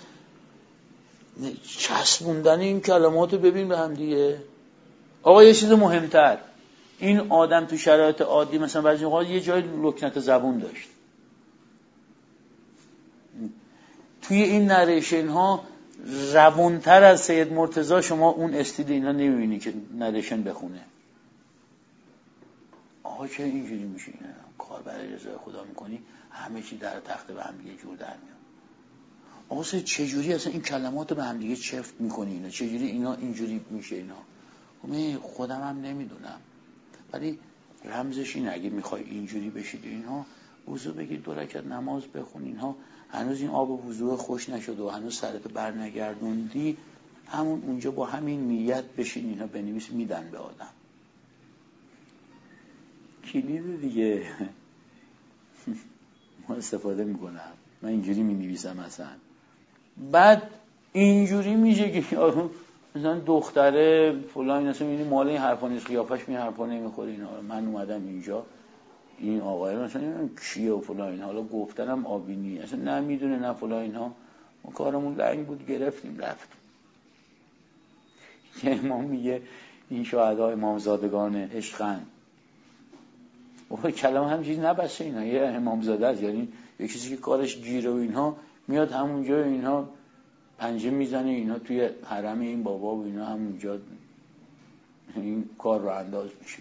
چسبوندن این کلماتو ببین به هم دیگه. آقا یه چیز مهمتر، این آدم تو شرایط عادی مثلا بعضی موقع یه جای لکنت زبون داشت، توی این نریشن ها روانتر از سید مرتضی شما اون استیل اینا نمیبینی که نریشن بخونه. آقا چه اینجوری میشه؟ اینا کار برای رضای خدا میکنی همه چی در تخت به هم دیگه جور در میاد. آقا چه جوری اصلا این کلمات به هم دیگه چفت میکنی؟ اینا چه جوری اینا اینجوری میشه؟ اینا من خودم هم نمیدونم، ولی رمزش اینه اگه میخوای اینجوری بشید اینها وضو بگید، دو رکعت نماز بخون، اینها هنوز این آب وضو خوش نشد و هنوز سرت بر نگردوندی، همون اونجا با همین نیت بشین اینا بنویس، میدن به آدم. کلید دیگه ما استفاده میکنم، من اینجوری مینویسم اصلا. بعد اینجوری میشه که یارو مثلا دختره فلان اصلا میبینی مال این حرفا نیست، قیافش می حرفا نمیخوره اینا. من اومدم اینجا این آقای مثلا کیه و فلان اینا، حالا گفتنم آبینی اصلا نمیدونه نه فلان اینا، ما کارمون لنگ بود گرفتیم رفتیم. که امام میگه این شهدا امامزادگان عشقن، اوه کلمه هم چیز نبسته اینا، یه امامزاده است، یعنی یه کسی که کارش گیره و اینها میاد همونجا اینها پنجه میزنه اینا توی حرم این بابا و اینا همونجا این کار رو انداز میشه.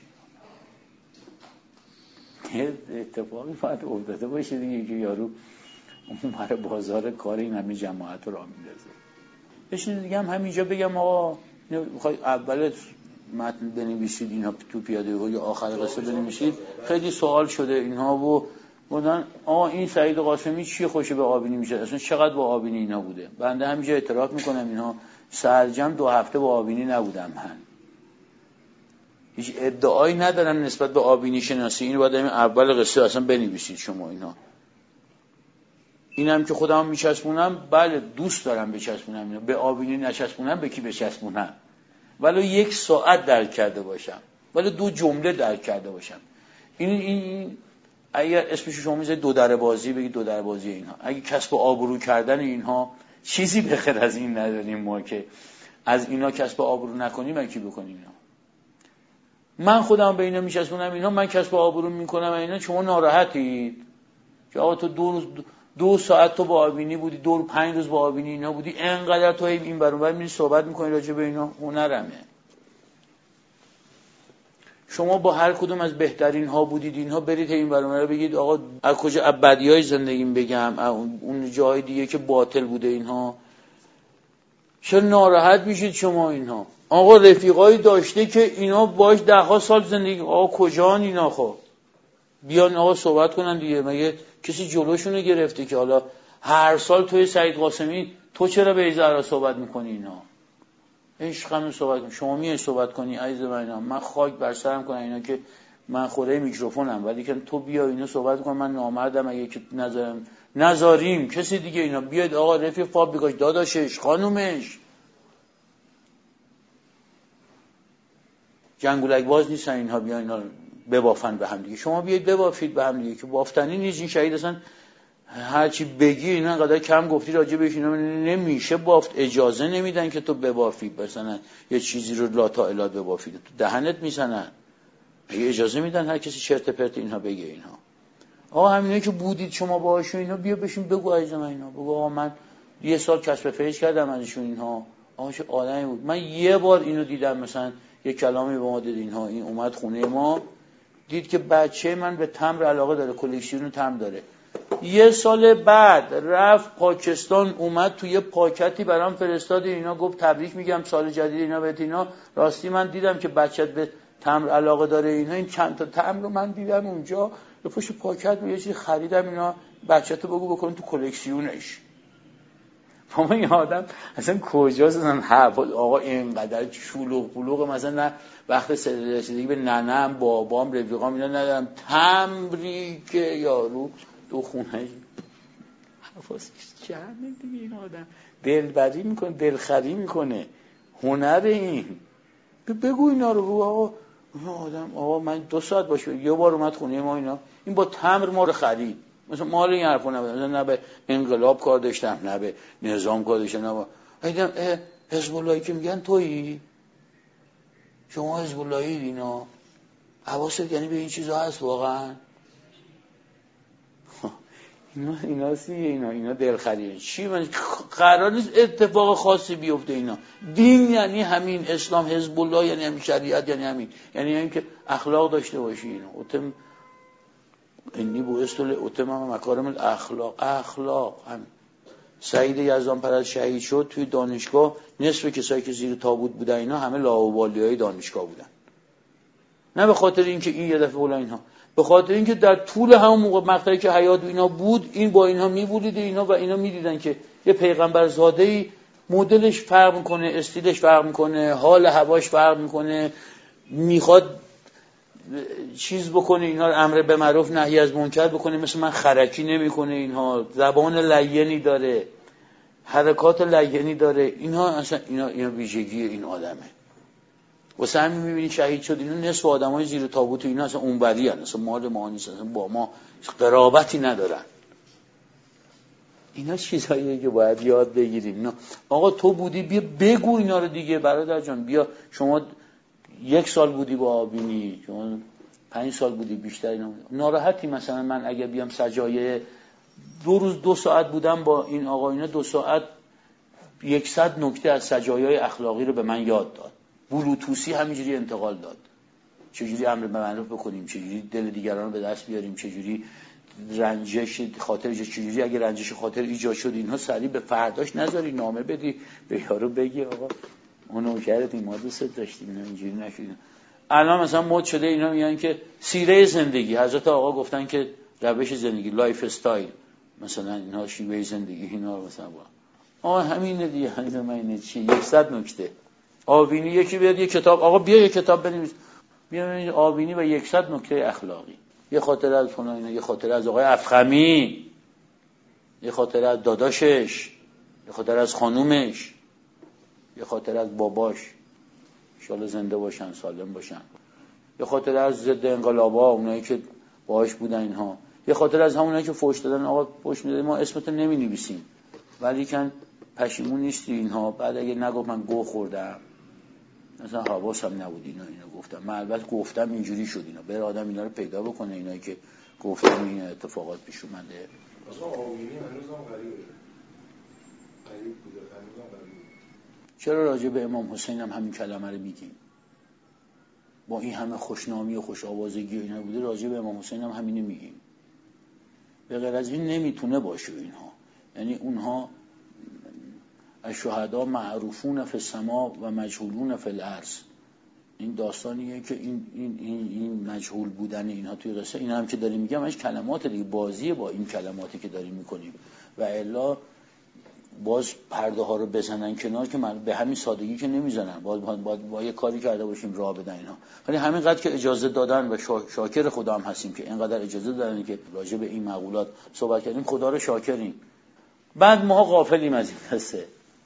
اتفاقی باید افتاده باشه دیگه که یارو اون برای بازار کار این همه جماعت رو میندازه. بشین دیگه هم همینجا بگم آقا میخوای اول متن بنویسید اینا تو پیاده رو یا آخر قصه بنویسید، خیلی سوال شده اینها و بودن آقا این سعید قاسمی چی خوشه به آبینی میشه، اصلا چقدر با آبینی اینا بوده. بنده همینجا اعتراف میکنم اینها سرجم دو هفته با آبینی نبودم، من هیچ ادعایی ندارم نسبت به آبینی شناسی. اینو باید اول قصه اصلا بنویسید شما اینا. اینم که خودم میچسبونم، بله دوست دارم بچسبونم اینا، به آبینی نچسبونم به کی بچسبونم؟ ولو یک ساعت درک کرده باشم، ولو دو جمله درک کرده باشم. این این اگر اسمش شما میذارید دو در بازی، بگید دو در بازی اینها. اگه کسب آبرو کردن اینها چیزی بخیر از این نداریم ما که از اینا کسب آبرو نکنیم، من کی بکنیم اینا؟ من خودم به اینا میچسبونم اینا، من کسب آبرو میکنم اینا، شما ناراحتید که آقا تو دو روز دو ساعت تو با آبینی بودی، دو پنج روز با آبینی اینا بودی، انقدر تو این بر اون بر میری صحبت میکنی راجع به اینا. هنرمه. شما با هر کدوم از بهترین ها بودید اینها، برید این بر اون بگید آقا از کجا ابدیای زندگیم بگم، اون جای دیگه که باطل بوده اینها. چرا ناراحت میشید شما اینها؟ آقا رفیقایی داشته که اینا باش ده ها سال زندگی، آقا کجان اینا؟ خب بیان آقا صحبت کنن دیگه. مگه کسی جلوشونو گرفته که حالا هر سال توی سعید قاسمی تو چرا به ایزهرا صحبت میکنی اینا؟ عشقم صحبت کنی، شما میای صحبت کنی عزیز من اینا، من خاک بر سرم کنم اینا که من خوره میکروفونم، ولی که تو بیا اینا صحبت کن، من نامردم اگه که نذارم نذاریم کسی دیگه اینا بیاد آقا رفیق فابریکاش داداشش خانومش جنگولک باز نیستن اینها، بیان اینا ببافن به هم دیگه. شما بیاید ببافید به هم دیگه که بافتنی نیست. این شهید اصلا هرچی بگی اینا قدر کم گفتی راجع بهش، اینا نمیشه بافت، اجازه نمیدن که تو ببافی، مثلا یه چیزی رو لا تا الاد ببافی، تو دهنت میزنن. اگه اجازه میدن هر کسی چرت پرت اینها بگه اینها. آقا همینایی که بودید شما باهاشون اینا، بیا بشین بگو عزیز من اینا، بگو آقا من یه سال کسب فیض کردم ازشون اینها، آقا چه آدمی بود. من یه بار اینو دیدم، مثلا یه کلامی به ما دید اینها، این اومد خونه ما دید که بچه من به تمبر علاقه داره، کلکسیون تمبر داره. یه سال بعد رفت پاکستان، اومد توی یه پاکتی برام فرستاد اینا، گفت تبریک میگم سال جدید اینا بهت اینا. راستی من دیدم که بچت به تمبر علاقه داره اینا، این چند تا تمبر رو من دیدم اونجا به پشت پاکت یه چیزی خریدم اینا، بچه‌تو بگو بکن تو کلکسیونش. بابا این آدم اصلا کجاست؟ اصلا حوال آقا اینقدر شلوغ بلوغ، مثلا نه وقت رسیدگی به ننم بابام رفیقام اینا ندارم، تمبری که یارو دو خونه حواسش جمعه دیگه. این آدم دلبری میکنه، دلخری میکنه، هنر این. بگو اینا رو رو آقا آدم آقا من دو ساعت باشه یه بار اومد خونه ما اینا، این با تمبر ما رو خرید، مثلا مال این حرفا نبود، مثلا نه به انقلاب کار داشتم نه به نظام کار داشتم، نه ایدم حزب اللهی که میگن تویی شما حزب اللهی اینا حواست یعنی به این چیزا هست واقعا؟ اینا اینا سی اینا اینا دلخریه چی من قرار نیست اتفاق خاصی بیفته. اینا دین یعنی همین، اسلام حزب الله یعنی همین، شریعت یعنی همین، یعنی همین که اخلاق داشته باشی. اینا اتم انی بو استول اتم هم مکارم الاخلاق، اخلاق هم. سعید یزدان پرست شهید شد توی دانشگاه، نصف کسایی که زیر تابوت بودن اینا همه لاابالیای دانشگاه بودن، نه به خاطر اینکه این یه دفعه اولا اینها، به خاطر اینکه در طول همون موقع مقطعی که حیات اینا بود این با اینها میبولیده اینا و اینا میدیدن که یه پیغمبر زاده‌ای مدلش فرق میکنه، استیلش فرق میکنه، حال هواش فرق میکنه، میخواد چیز بکنه اینا، امر به معروف نهی از منکر بکنه، مثل من خرکی نمیکنه، اینها زبان لینی داره، حرکات لینی داره، اینها اصلا اینا اینا ویژگی این آدمه. واسه همین میبینی شهید شد اینا نصف آدمای زیر تابوت اینا اصلا اونوری ان، اصلا مال ما نیست، اصلا با ما قرابتی ندارن. اینا چیزاییه که باید یاد بگیریم. نه آقا تو بودی بیا بگو اینا رو دیگه برادر جان، بیا شما یک سال بودی با آبینی، شما پنج سال بودی بیشتر، اینا ناراحتی مثلا من اگه بیام سجایه دو روز دو ساعت بودم با این آقا اینا، دو ساعت یکصد نکته از سجایای اخلاقی رو به من یاد داد، بلوتوسی همینجوری انتقال داد، چجوری امر به معروف بکنیم، چجوری دل دیگران رو به دست بیاریم، چجوری رنجش خاطر، چجوری اگه رنجش خاطر ایجاد شد اینها سریع به فرداش نذاری نامه بدی به یارو بگی آقا اونو کردیم ما دوست داشتیم اینا اینجوری نشد. الان مثلا مد شده اینا میگن که سیره زندگی، حضرت آقا گفتن که روش زندگی، لایف استایل، مثلا اینها شیوه زندگی اینا مثلا با آقا همینه دیگه، همین من اینه چی صد نکته آبینی یکی بیاد یه کتاب، آقا بیا یه کتاب بنویس، بیا آبینی و صد نکته اخلاقی، یه خاطره از فلان اینا، یه خاطره از آقای افخمی، یه خاطره از داداشش، یه خاطره از خانومش، یه خاطره از باباش، ان شاءالله زنده باشن سالم باشن، یه خاطره از ضد انقلابا اونایی که باهاش بودن اینها، یه خاطره از همونایی که فحش دادن، آقا فحش میدادیم ما اسمتو نمی‌نویسیم ولی کن پشیمون نیستی اینها، بعد اگه نگفت من گو خوردم مثلا حواسم نبود اینا اینا گفتم، من البته گفتم اینجوری شد اینا، بره آدم اینا رو پیدا بکنه، اینایی که گفتم این اتفاقات پیش اومده. اصلا آوینی هنوزم غریبه، غریب بوده، هنوزم غریبه. چرا راجع به امام حسین هم همین کلمه رو میگیم؟ با این همه خوشنامی و خوش آوازگی و اینا بوده، راجع به امام حسین هم همینو میگیم. به غیر از این نمیتونه باشه اینها، یعنی اونها الشهدا معروفون فی السما و مجهولون فی الارض. این داستانیه که این این این این مجهول بودن اینها توی قصه، اینا هم که داریم میگم اش کلمات دیگه، بازیه با این کلماتی که داریم میکنیم و الا باز پرده ها رو بزنن کنار که من به همین سادگی که نمیزنن، باز با, با, با یه کاری کرده باشیم راه بدن اینا، ولی همینقدر که اجازه دادن و شاکر خدا هم هستیم که اینقدر اجازه دادن که راجع به این مقولات صحبت کردیم، خدا رو شاکریم. بعد ما غافلیم از این قصه.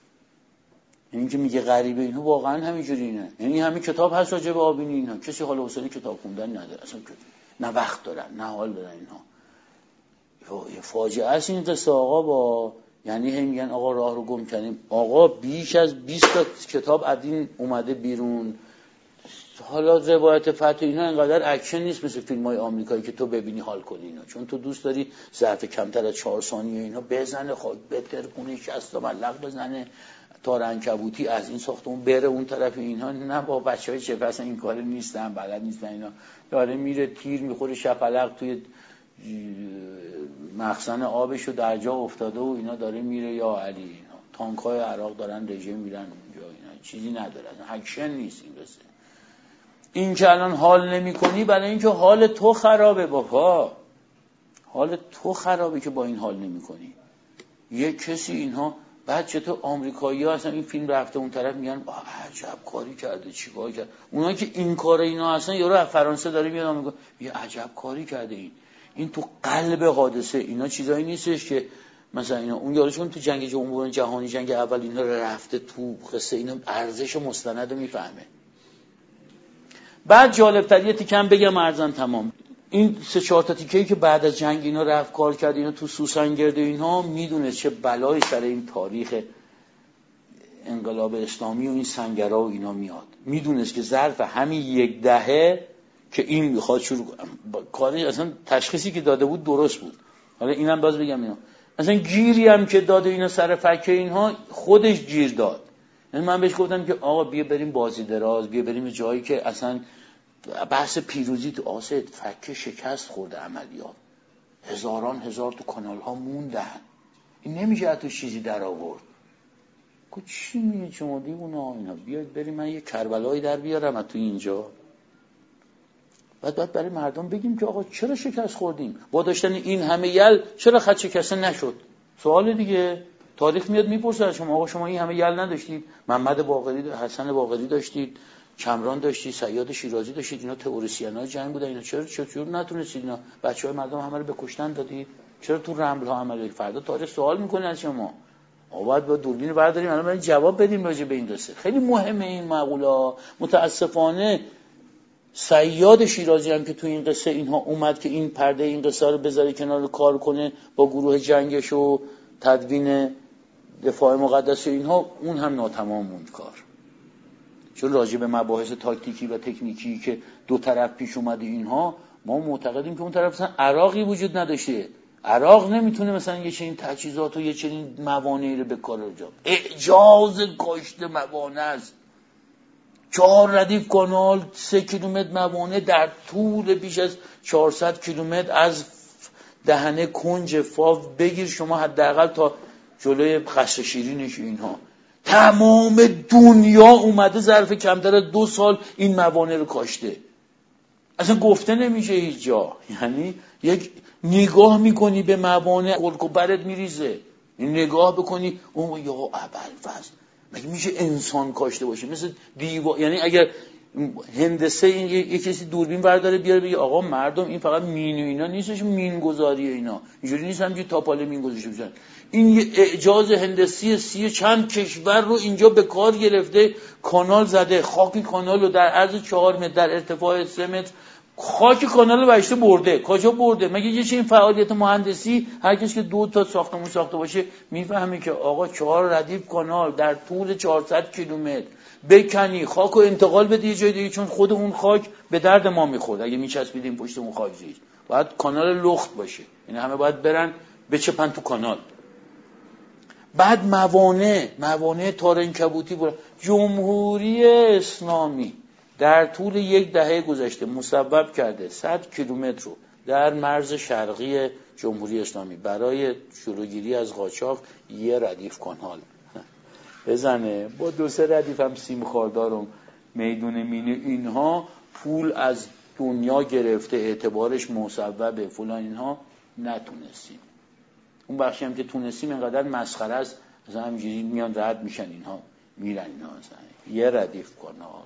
این که میگه غریبه اینها واقعا همینجوری اینه، یعنی همین کتاب هست راجع به آبینی اینها، کسی حال و حوصله کتاب خوندن نداره اصلا، نه وقت دارن نه حال دارن اینها. یه فاجعه است این قصه آقا، با یعنی هم میگن آقا راه رو گم کردیم، آقا بیش از بیست تا کتاب از این اومده بیرون. حالا روایت فتح اینا اینقدر اکشن نیست مثل فیلم‌های آمریکایی که تو ببینی حال کنی اینا، چون تو دوست داری ظرف کمتر از چهار ثانیه اینا بزنه، خاک بتر کنه، شصت تا ملق بزنه، تار عنکبوتی از این ساختمون بره اون طرف اینها. نه با بچهای چه اصلا این کار نیستن، بلد نیستن اینا، داره میره تیر میخوره شپلق توی مخزن آبشو در جا افتاده و اینا داره میره، یا علی اینا تانک‌های عراق دارن رژه میرن اونجا، اینا چیزی نداره، اکشن نیست این قصه. این که الان حال نمی کنی برای اینکه حال تو خرابه بابا، حال تو خرابه که با این حال نمی کنی. یک کسی اینها بعد چطور آمریکایی ها اصلا این فیلم رفته اون طرف میگن عجب کاری کرده، چیکار کرد، اونایی که این کار اینا اصلا یارو از فرانسه داره میاد آمریکا میگه عجب کاری کرده، این این تو قلب حادثه، اینا چیزایی نیستش که مثلا اینا اون یاروشون تو جنگ جمهوری جهانی جنگ اول اینا رفته تو قصه، اینا ارزش مستند رو میفهمه. بعد جالب تر یه تیکم بگم ارزن تمام، این سه چهار تا تیکه‌ای که بعد از جنگ اینا رفت کار کرد اینا تو سوسنگرد اینها، میدونه چه بلایی سر این تاریخ انقلاب اسلامی و این سنگرها و اینا میاد، میدونست که ظرف همین یک دهه که این میخواد شروع کاری، اصلا تشخیصی که داده بود درست بود، حالا اینم باز بگم اینا مثلا گیری هم که داده اینا سر فکه اینها خودش گیر داد. یعنی من بهش گفتم که آقا بیا بریم بازی دراز، بیا بریم جایی که اصلا بحث پیروزی تو آسد فکه شکست خورده عملیات، هزاران هزار تو کانال ها موندن، این نمیشه از تو چیزی در آورد. گفت چی میگی شما دیوونه اینا، بیاید بریم من یه کربلایی در بیارم از تو اینجا. بعد بعد برای مردم بگیم که آقا چرا شکست خوردیم، با داشتن این همه یل چرا خط شکسته نشد. سوال دیگه تاریخ میاد میپرسه از شما، آقا شما این همه یل نداشتید، محمد باقری، حسن باقری داشتید، کمران داشتید، صیاد شیرازی داشتید، اینا تئوریسین‌های جنگ بودن، اینا چرا چطور نتونستید اینا بچهای مردم همه رو بکشتن دادید؟ چرا تو رمل ها عمل فردا تاریخ سوال میکنه از شما. آباد با دوربین رو برداریم الان برای جواب بدیم راجع به این قصه. خیلی مهمه این مقوله. متاسفانه صیاد شیرازی هم که تو این قصه اینها اومد که این پرده این قصه رو بذاره کنار کار کنه با گروه جنگش و تدوین دفاع مقدس اینها، اون هم ناتمام موند کار. چون راجع به مباحث تاکتیکی و تکنیکی که دو طرف پیش اومده اینها، ما معتقدیم که اون طرف مثلا عراقی وجود نداشته. عراق نمیتونه مثلا یه چنین تجهیزات و یه چنین موانعی رو به کار بگیره. اعجاز کاشت موانع است. چهار ردیف کانال، سه کیلومتر موانع در طول بیش از چهارصد کیلومتر از دهنه کنج فاو بگیر شما حداقل تا جلوی قصر شیرینش اینها. تمام دنیا اومده ظرف کمتر از دو سال این موانع رو کاشته. اصلا گفته نمیشه هیچ جا. یعنی یک نگاه میکنی به موانع قلق و برت میریزه. این نگاه بکنی اون یا ابوالفضل مگه میشه انسان کاشته باشه مثل دیوا. یعنی اگر هندسه این یه کسی دوربین برداره بیاره بگه آقا مردم این فقط مین و اینا نیستش، مین گذاریه اینا اینجوری نیست همینجوری تاپاله مین گذاشته بشن. این یه اعجاز هندسی سی چند کشور رو اینجا به کار گرفته، کانال زده، خاک کانال رو در عرض چهار متر در ارتفاع سه متر خاک کانال رو بشته برده. کجا برده؟ مگه یه چنین فعالیت مهندسی هر کسی که دو تا ساختمون ساخته باشه میفهمه که آقا چهار ردیف کانال در طول چهارصد کیلومتر بکنی، خاک رو انتقال بدی یه جای دیگه، چون خود اون خاک به درد ما میخورد اگه میچسبیدیم پشت اون خاک زیر. باید کانال لخت باشه، این همه باید برن بچپن تو کانال. بعد موانع موانع تارنکبوتی بود. جمهوری اسلامی در طول یک دهه گذشته مسبب کرده صد کیلومتر رو در مرز شرقی جمهوری اسلامی برای جلوگیری از قاچاق یه ردیف کانال بزنه، با دو سه ردیف هم سیم خاردار و میدون مینی اینها پول از دنیا گرفته، اعتبارش مسببه فلان، اینها نتونستیم. اون بخشی هم که تونستیم اینقدر مسخره است، مثلا همینجوری میان رد میشن اینها میرن اینا، مثلا یه ردیف کانال.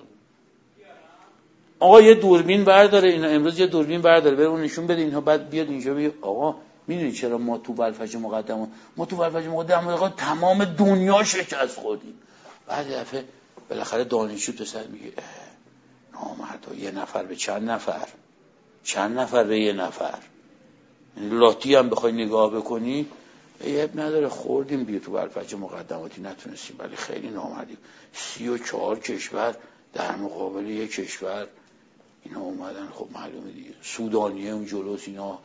آقا یه دوربین برداره اینا، امروز یه دوربین برداره بره اون نشون بده اینها، بعد بیاد اینجا بگه آقا میدونی چرا ما تو بلفج مقدم ما تو بلفج مقدم آقا تمام دنیا شکست خوردیم. بعد دفعه بالاخره دانشجو تو سر میگه نامردا یه نفر به چند نفر، چند نفر به یه نفر، لاتی هم بخوای نگاه بکنی عیب نداره، خوردیم دیگه تو بلفج مقدماتی نتونستیم، ولی خیلی نامردیم. سی و چهار کشور در مقابل یک کشور اینا اومدن، خب معلومه دیگه سودانیه اون جلوس، اینا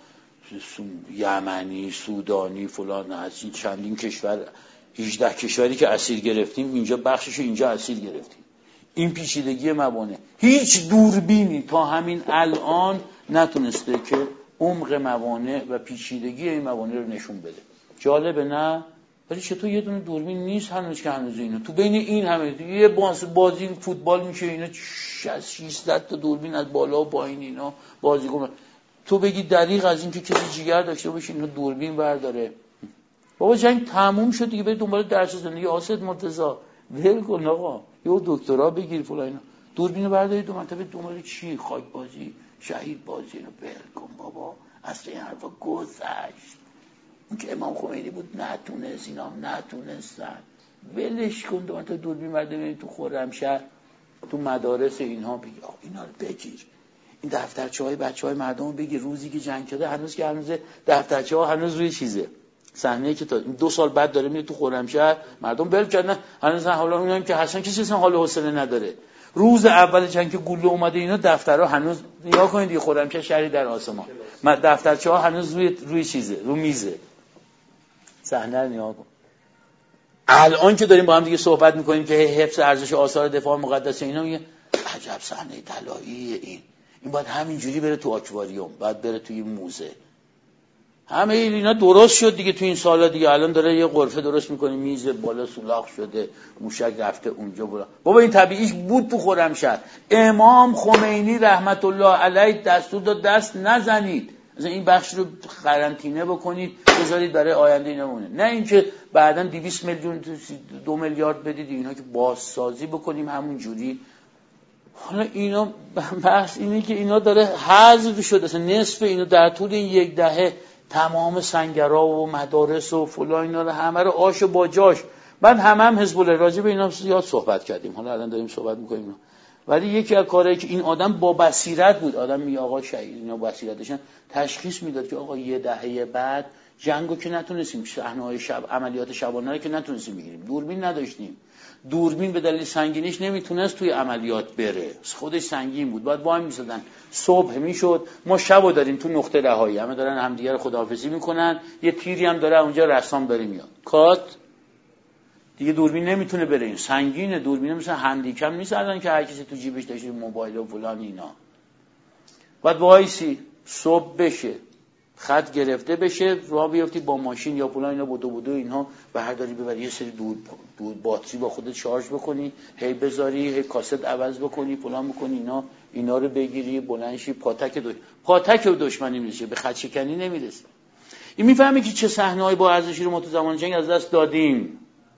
یمنی سودانی فلان، از این چندین کشور هجده کشوری که اسیر گرفتیم اینجا بخششو اینجا اسیر گرفتیم. این پیچیدگی موانع هیچ دوربینی تا همین الان نتونسته که عمق موانع و پیچیدگی این موانع رو نشون بده. جالبه نه؟ ولی چطور یه دونه دوربین نیست هنوز که هنوز اینا تو بین این همه یه بازی فوتبال میشه اینا ششصد تا دوربین از بالا و پایین اینا بازی کنه، تو بگی دریغ از این که کسی جیگر داشته باشه اینا دوربین برداره. بابا جنگ تموم شد دیگه، برید دنبال درس زندگی. آسد مرتضی ول کن آقا، یه دکترا بگیر فلان اینا، دوربینو بردارید دو منطقه دنبال چی؟ خاک بازی، شهید بازی، اینو ول کن بابا. اصلا این حرفا گذشت. اون که امام خمینی بود نتونست، اینا هم نتونستن، ولش کن. دو منطقه دوربین بردارید تو خرمشهر تو مدارس اینها بگی آقا اینا رو بگیر، این دفترچه های بچه های مردم رو بگیر. روزی که جنگ شده هنوز که هنوز دفترچه ها هنوز روی چیزه، صحنه که تا دو سال بعد داره میره تو خرمشهر، مردم بل کردن هنوز. حالا اونم که حسن کسی اصلا حال و حوصله نداره. روز اول جنگ که گلوله اومده اینا دفترها هنوز نگاه کنید دیگه، خرمشهر شهری در آسمان، دفترچه‌ها هنوز روی روی چیزه، رو میزه. صحنه رو نگاه کن. الان که داریم با هم دیگه صحبت میکنیم که حفظ ارزش آثار دفاع مقدس اینا، میگه عجب صحنه طلایی این این باید همینجوری بره تو آکواریوم، باید بره توی موزه. همه اینا درست شد دیگه تو این سالا دیگه. الان داره یه غرفه درست میکنه، میز بالا سولاخ شده، موشک رفته اونجا برا. بابا این طبیعیش بود تو خرمشهر. امام خمینی رحمت الله علیه دستور داد دست نزنید، مثلا این بخش رو قرنطینه بکنید، بذارید برای آینده اینا مونه. نه اینکه بعداً دویست میلیون دو میلیارد بدید اینا که بازسازی بکنیم همون جوری. حالا اینا بحث اینه که اینا داره حذف شده، مثلا نصف اینا در طول این یک دهه تمام سنگرها و مدارس و فلان اینا رو همه رو آش و باجاش. بعد هم هم حزب الله راجع به اینا زیاد صحبت کردیم، حالا الان داریم صحبت می‌کنیم. ولی یکی از کارهایی که این آدم با بصیرت بود، آدم می آقا شهید اینا بصیرتشن تشخیص میداد که آقا یه دهه بعد جنگو که نتونستیم، صحنه‌های شب عملیات شبانه رو که نتونستیم بگیریم، دوربین نداشتیم، دوربین به دلیل سنگینیش نمیتونست توی عملیات بره، خودش سنگین بود، بعد وای میسادن صبح میشد، ما شبو داریم تو نقطه رهایی، همه دارن همدیگه رو خداحافظی میکنن، یه تیری هم داره اونجا رسام داره میاد کات دیگه، دوربین نمیتونه بره، این سنگینه، دوربین مثلا هندیکم نیست الان که هر کسی تو جیبش داشته موبایل و فلان اینا. بعد وایسی صبح بشه، خط گرفته بشه، راه بیافتی با ماشین یا فلان اینا بودو بودو اینها برداری ببری، یه سری دور دور باتری با خودت شارژ بکنی، هی بذاری، هی کاست عوض بکنی، فلان بکنی، اینا اینا رو بگیری بلندشی پاتک دو پاتک دشمنی میشه، به خط شکنی نمیرسه. این میفهمی که چه صحنه‌ای با ارزشی رو ما تو زمان جنگ از دست دادیم.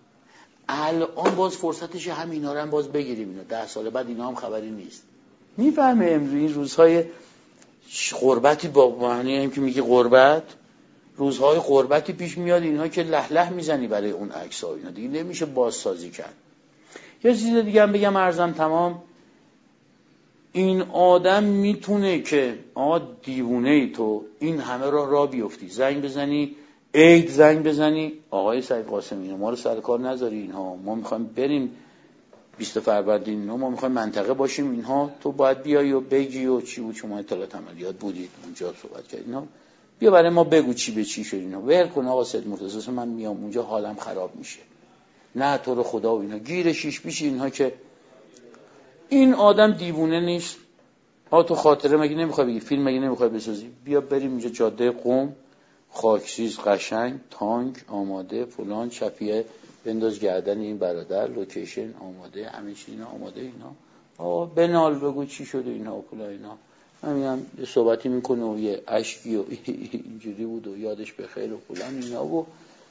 الان باز فرصتشه همینا رو هم باز بگیریم، اینا ده سال بعد اینا هم خبری نیست. میفهمه امروز این روزهای غربتی با معنی هم که میگه غربت، روزهای غربتی پیش میاد، اینها که له له میزنی برای اون عکس‌ها، اینا دیگه نمیشه بازسازی کرد. یه چیز دیگه هم بگم ارزم تمام، این آدم میتونه که آ دیوونه ای تو این همه را را بیفتی، زنگ بزنی عید زنگ بزنی آقای سعید قاسمی ما رو سر کار نذاری، اینها ما میخوایم بریم بیست فروردین، اینا ما میخوایم منطقه باشیم، اینها تو باید بیای و بگی و چی بود، شما اطلاعات عملیات بودید اونجا صحبت کردید، اینا بیا برای ما بگو چی به چی شد، اینا ول کن آقا سید مرتضی من میام اونجا حالم خراب میشه، نه تو رو خدا و اینا گیر شیش پیش اینها. که این آدم دیوونه نیست. ها تو خاطره مگه نمیخوای بگی، فیلم مگه نمیخوای بسازی، بیا بریم اینجا جاده قم، خاکریز قشنگ، تانک آماده، فلان شفیه بنداز گردن این برادر، لوکیشن آماده، همه چی اینا آماده، اینا آقا بنال بگو چی شده اینا و کلا اینا، همینم یه صحبتی میکنه و یه اشکی و اینجوری بود و یادش بخیر و فلان اینا و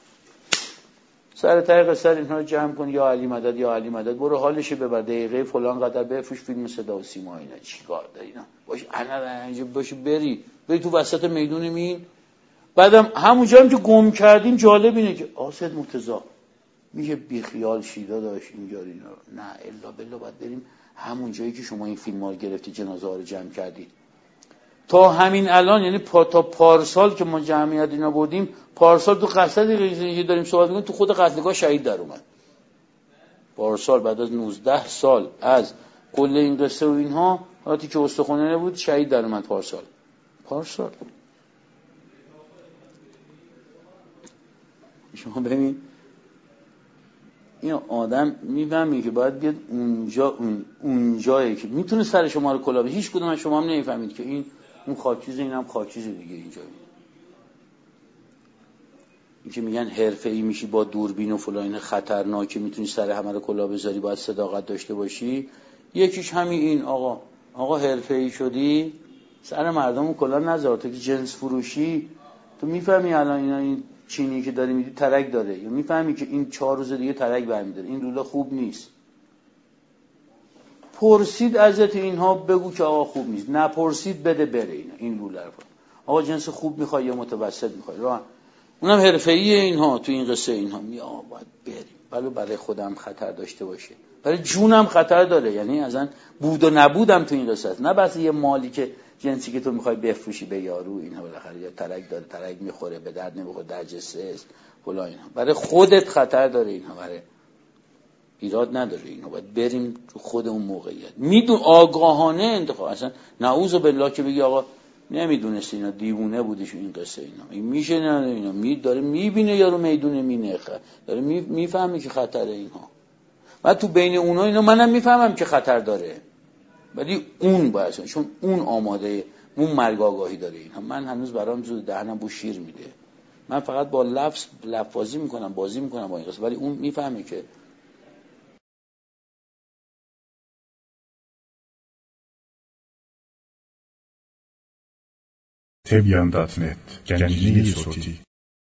سر طریق سر اینها رو جمع کن، یا علی مدد یا علی مدد، برو حالش ببر، دقیقه فلان قدر بفروش فیلم صدا و سیما، اینا چیکار داری اینا باش انا اینجا باش بری بری تو وسط میدون مین. بعدم همونجا هم که گم کردیم جالب اینه که آسد مرتضی میگه بی خیال شیدا داشت اینجا اینا، نه الا بالله باید بریم همون جایی که شما این فیلم‌ها رو گرفتی جنازه ها رو جمع کردید. تا همین الان یعنی پا تا پارسال که ما جمعیت اینا بودیم، پارسال تو قصدی که داریم صحبت می‌کنیم تو خود قتلگاه شهید در اومد. پارسال بعد از نوزده سال از کل این قصه و اینها وقتی که استخوانه نبود شهید در اومد پارسال. پارسال شما ببین این آدم میفهمی که باید بیاد اونجا اون اونجایی که میتونه سر شما رو کلاه، هیچ کدوم از شما هم نمیفهمید که این اون خاکیزه، اینم خاکیزه دیگه. اینجا این که میگن حرفه‌ای میشی با دوربین و فلان خطرناکه، میتونی سر همه رو کلاه بذاری، باید صداقت داشته باشی. یکیش همین این آقا آقا حرفه‌ای شدی سر مردم رو کلاه نذار، تو که جنس فروشی تو میفهمی الان اینا این چینی که داری میدی ترک داره، یا میفهمی که این چهار روز دیگه ترک برمیداره، این لوله خوب نیست. پرسید ازت اینها بگو که آقا خوب نیست، نپرسید بده بره اینا این لوله رو. آقا جنس خوب میخوای یا متوسط میخوای، راه اونم حرفه‌ایه اینها تو این قصه اینها می آقا باید بریم، ولی برای خودم خطر داشته باشه، برای جونم خطر داره، یعنی اصلا بود و نبودم تو این قصه است. نه بس یه مالی که جنسی که تو میخوای بفروشی به یارو اینها بالاخره یا ترک داره، ترک میخوره به درد نمیخوره، درجه سه است فلان، اینا برای خودت خطر داره، اینها برای ایراد نداره اینا، باید بریم خود اون موقعیت میدون آگاهانه انتخاب. اصلا نعوذ بالله که بگی آقا نمیدونست اینا دیوونه بودش این قصه، اینا این میشه نه اینا می داره میبینه یارو میدونه مینخه داره میفهمه که خطره اینها، بعد تو بین اونها اینا منم میفهمم که خطر داره، ولی اون باید چون اون آماده اون مرگ آگاهی داره اینها. من هنوز برام زود دهنم بو شیر میده، من فقط با لفظ لفظی میکنم بازی میکنم با این قصه، ولی اون میفهمه که تبیان دات نت گنجینه صوتی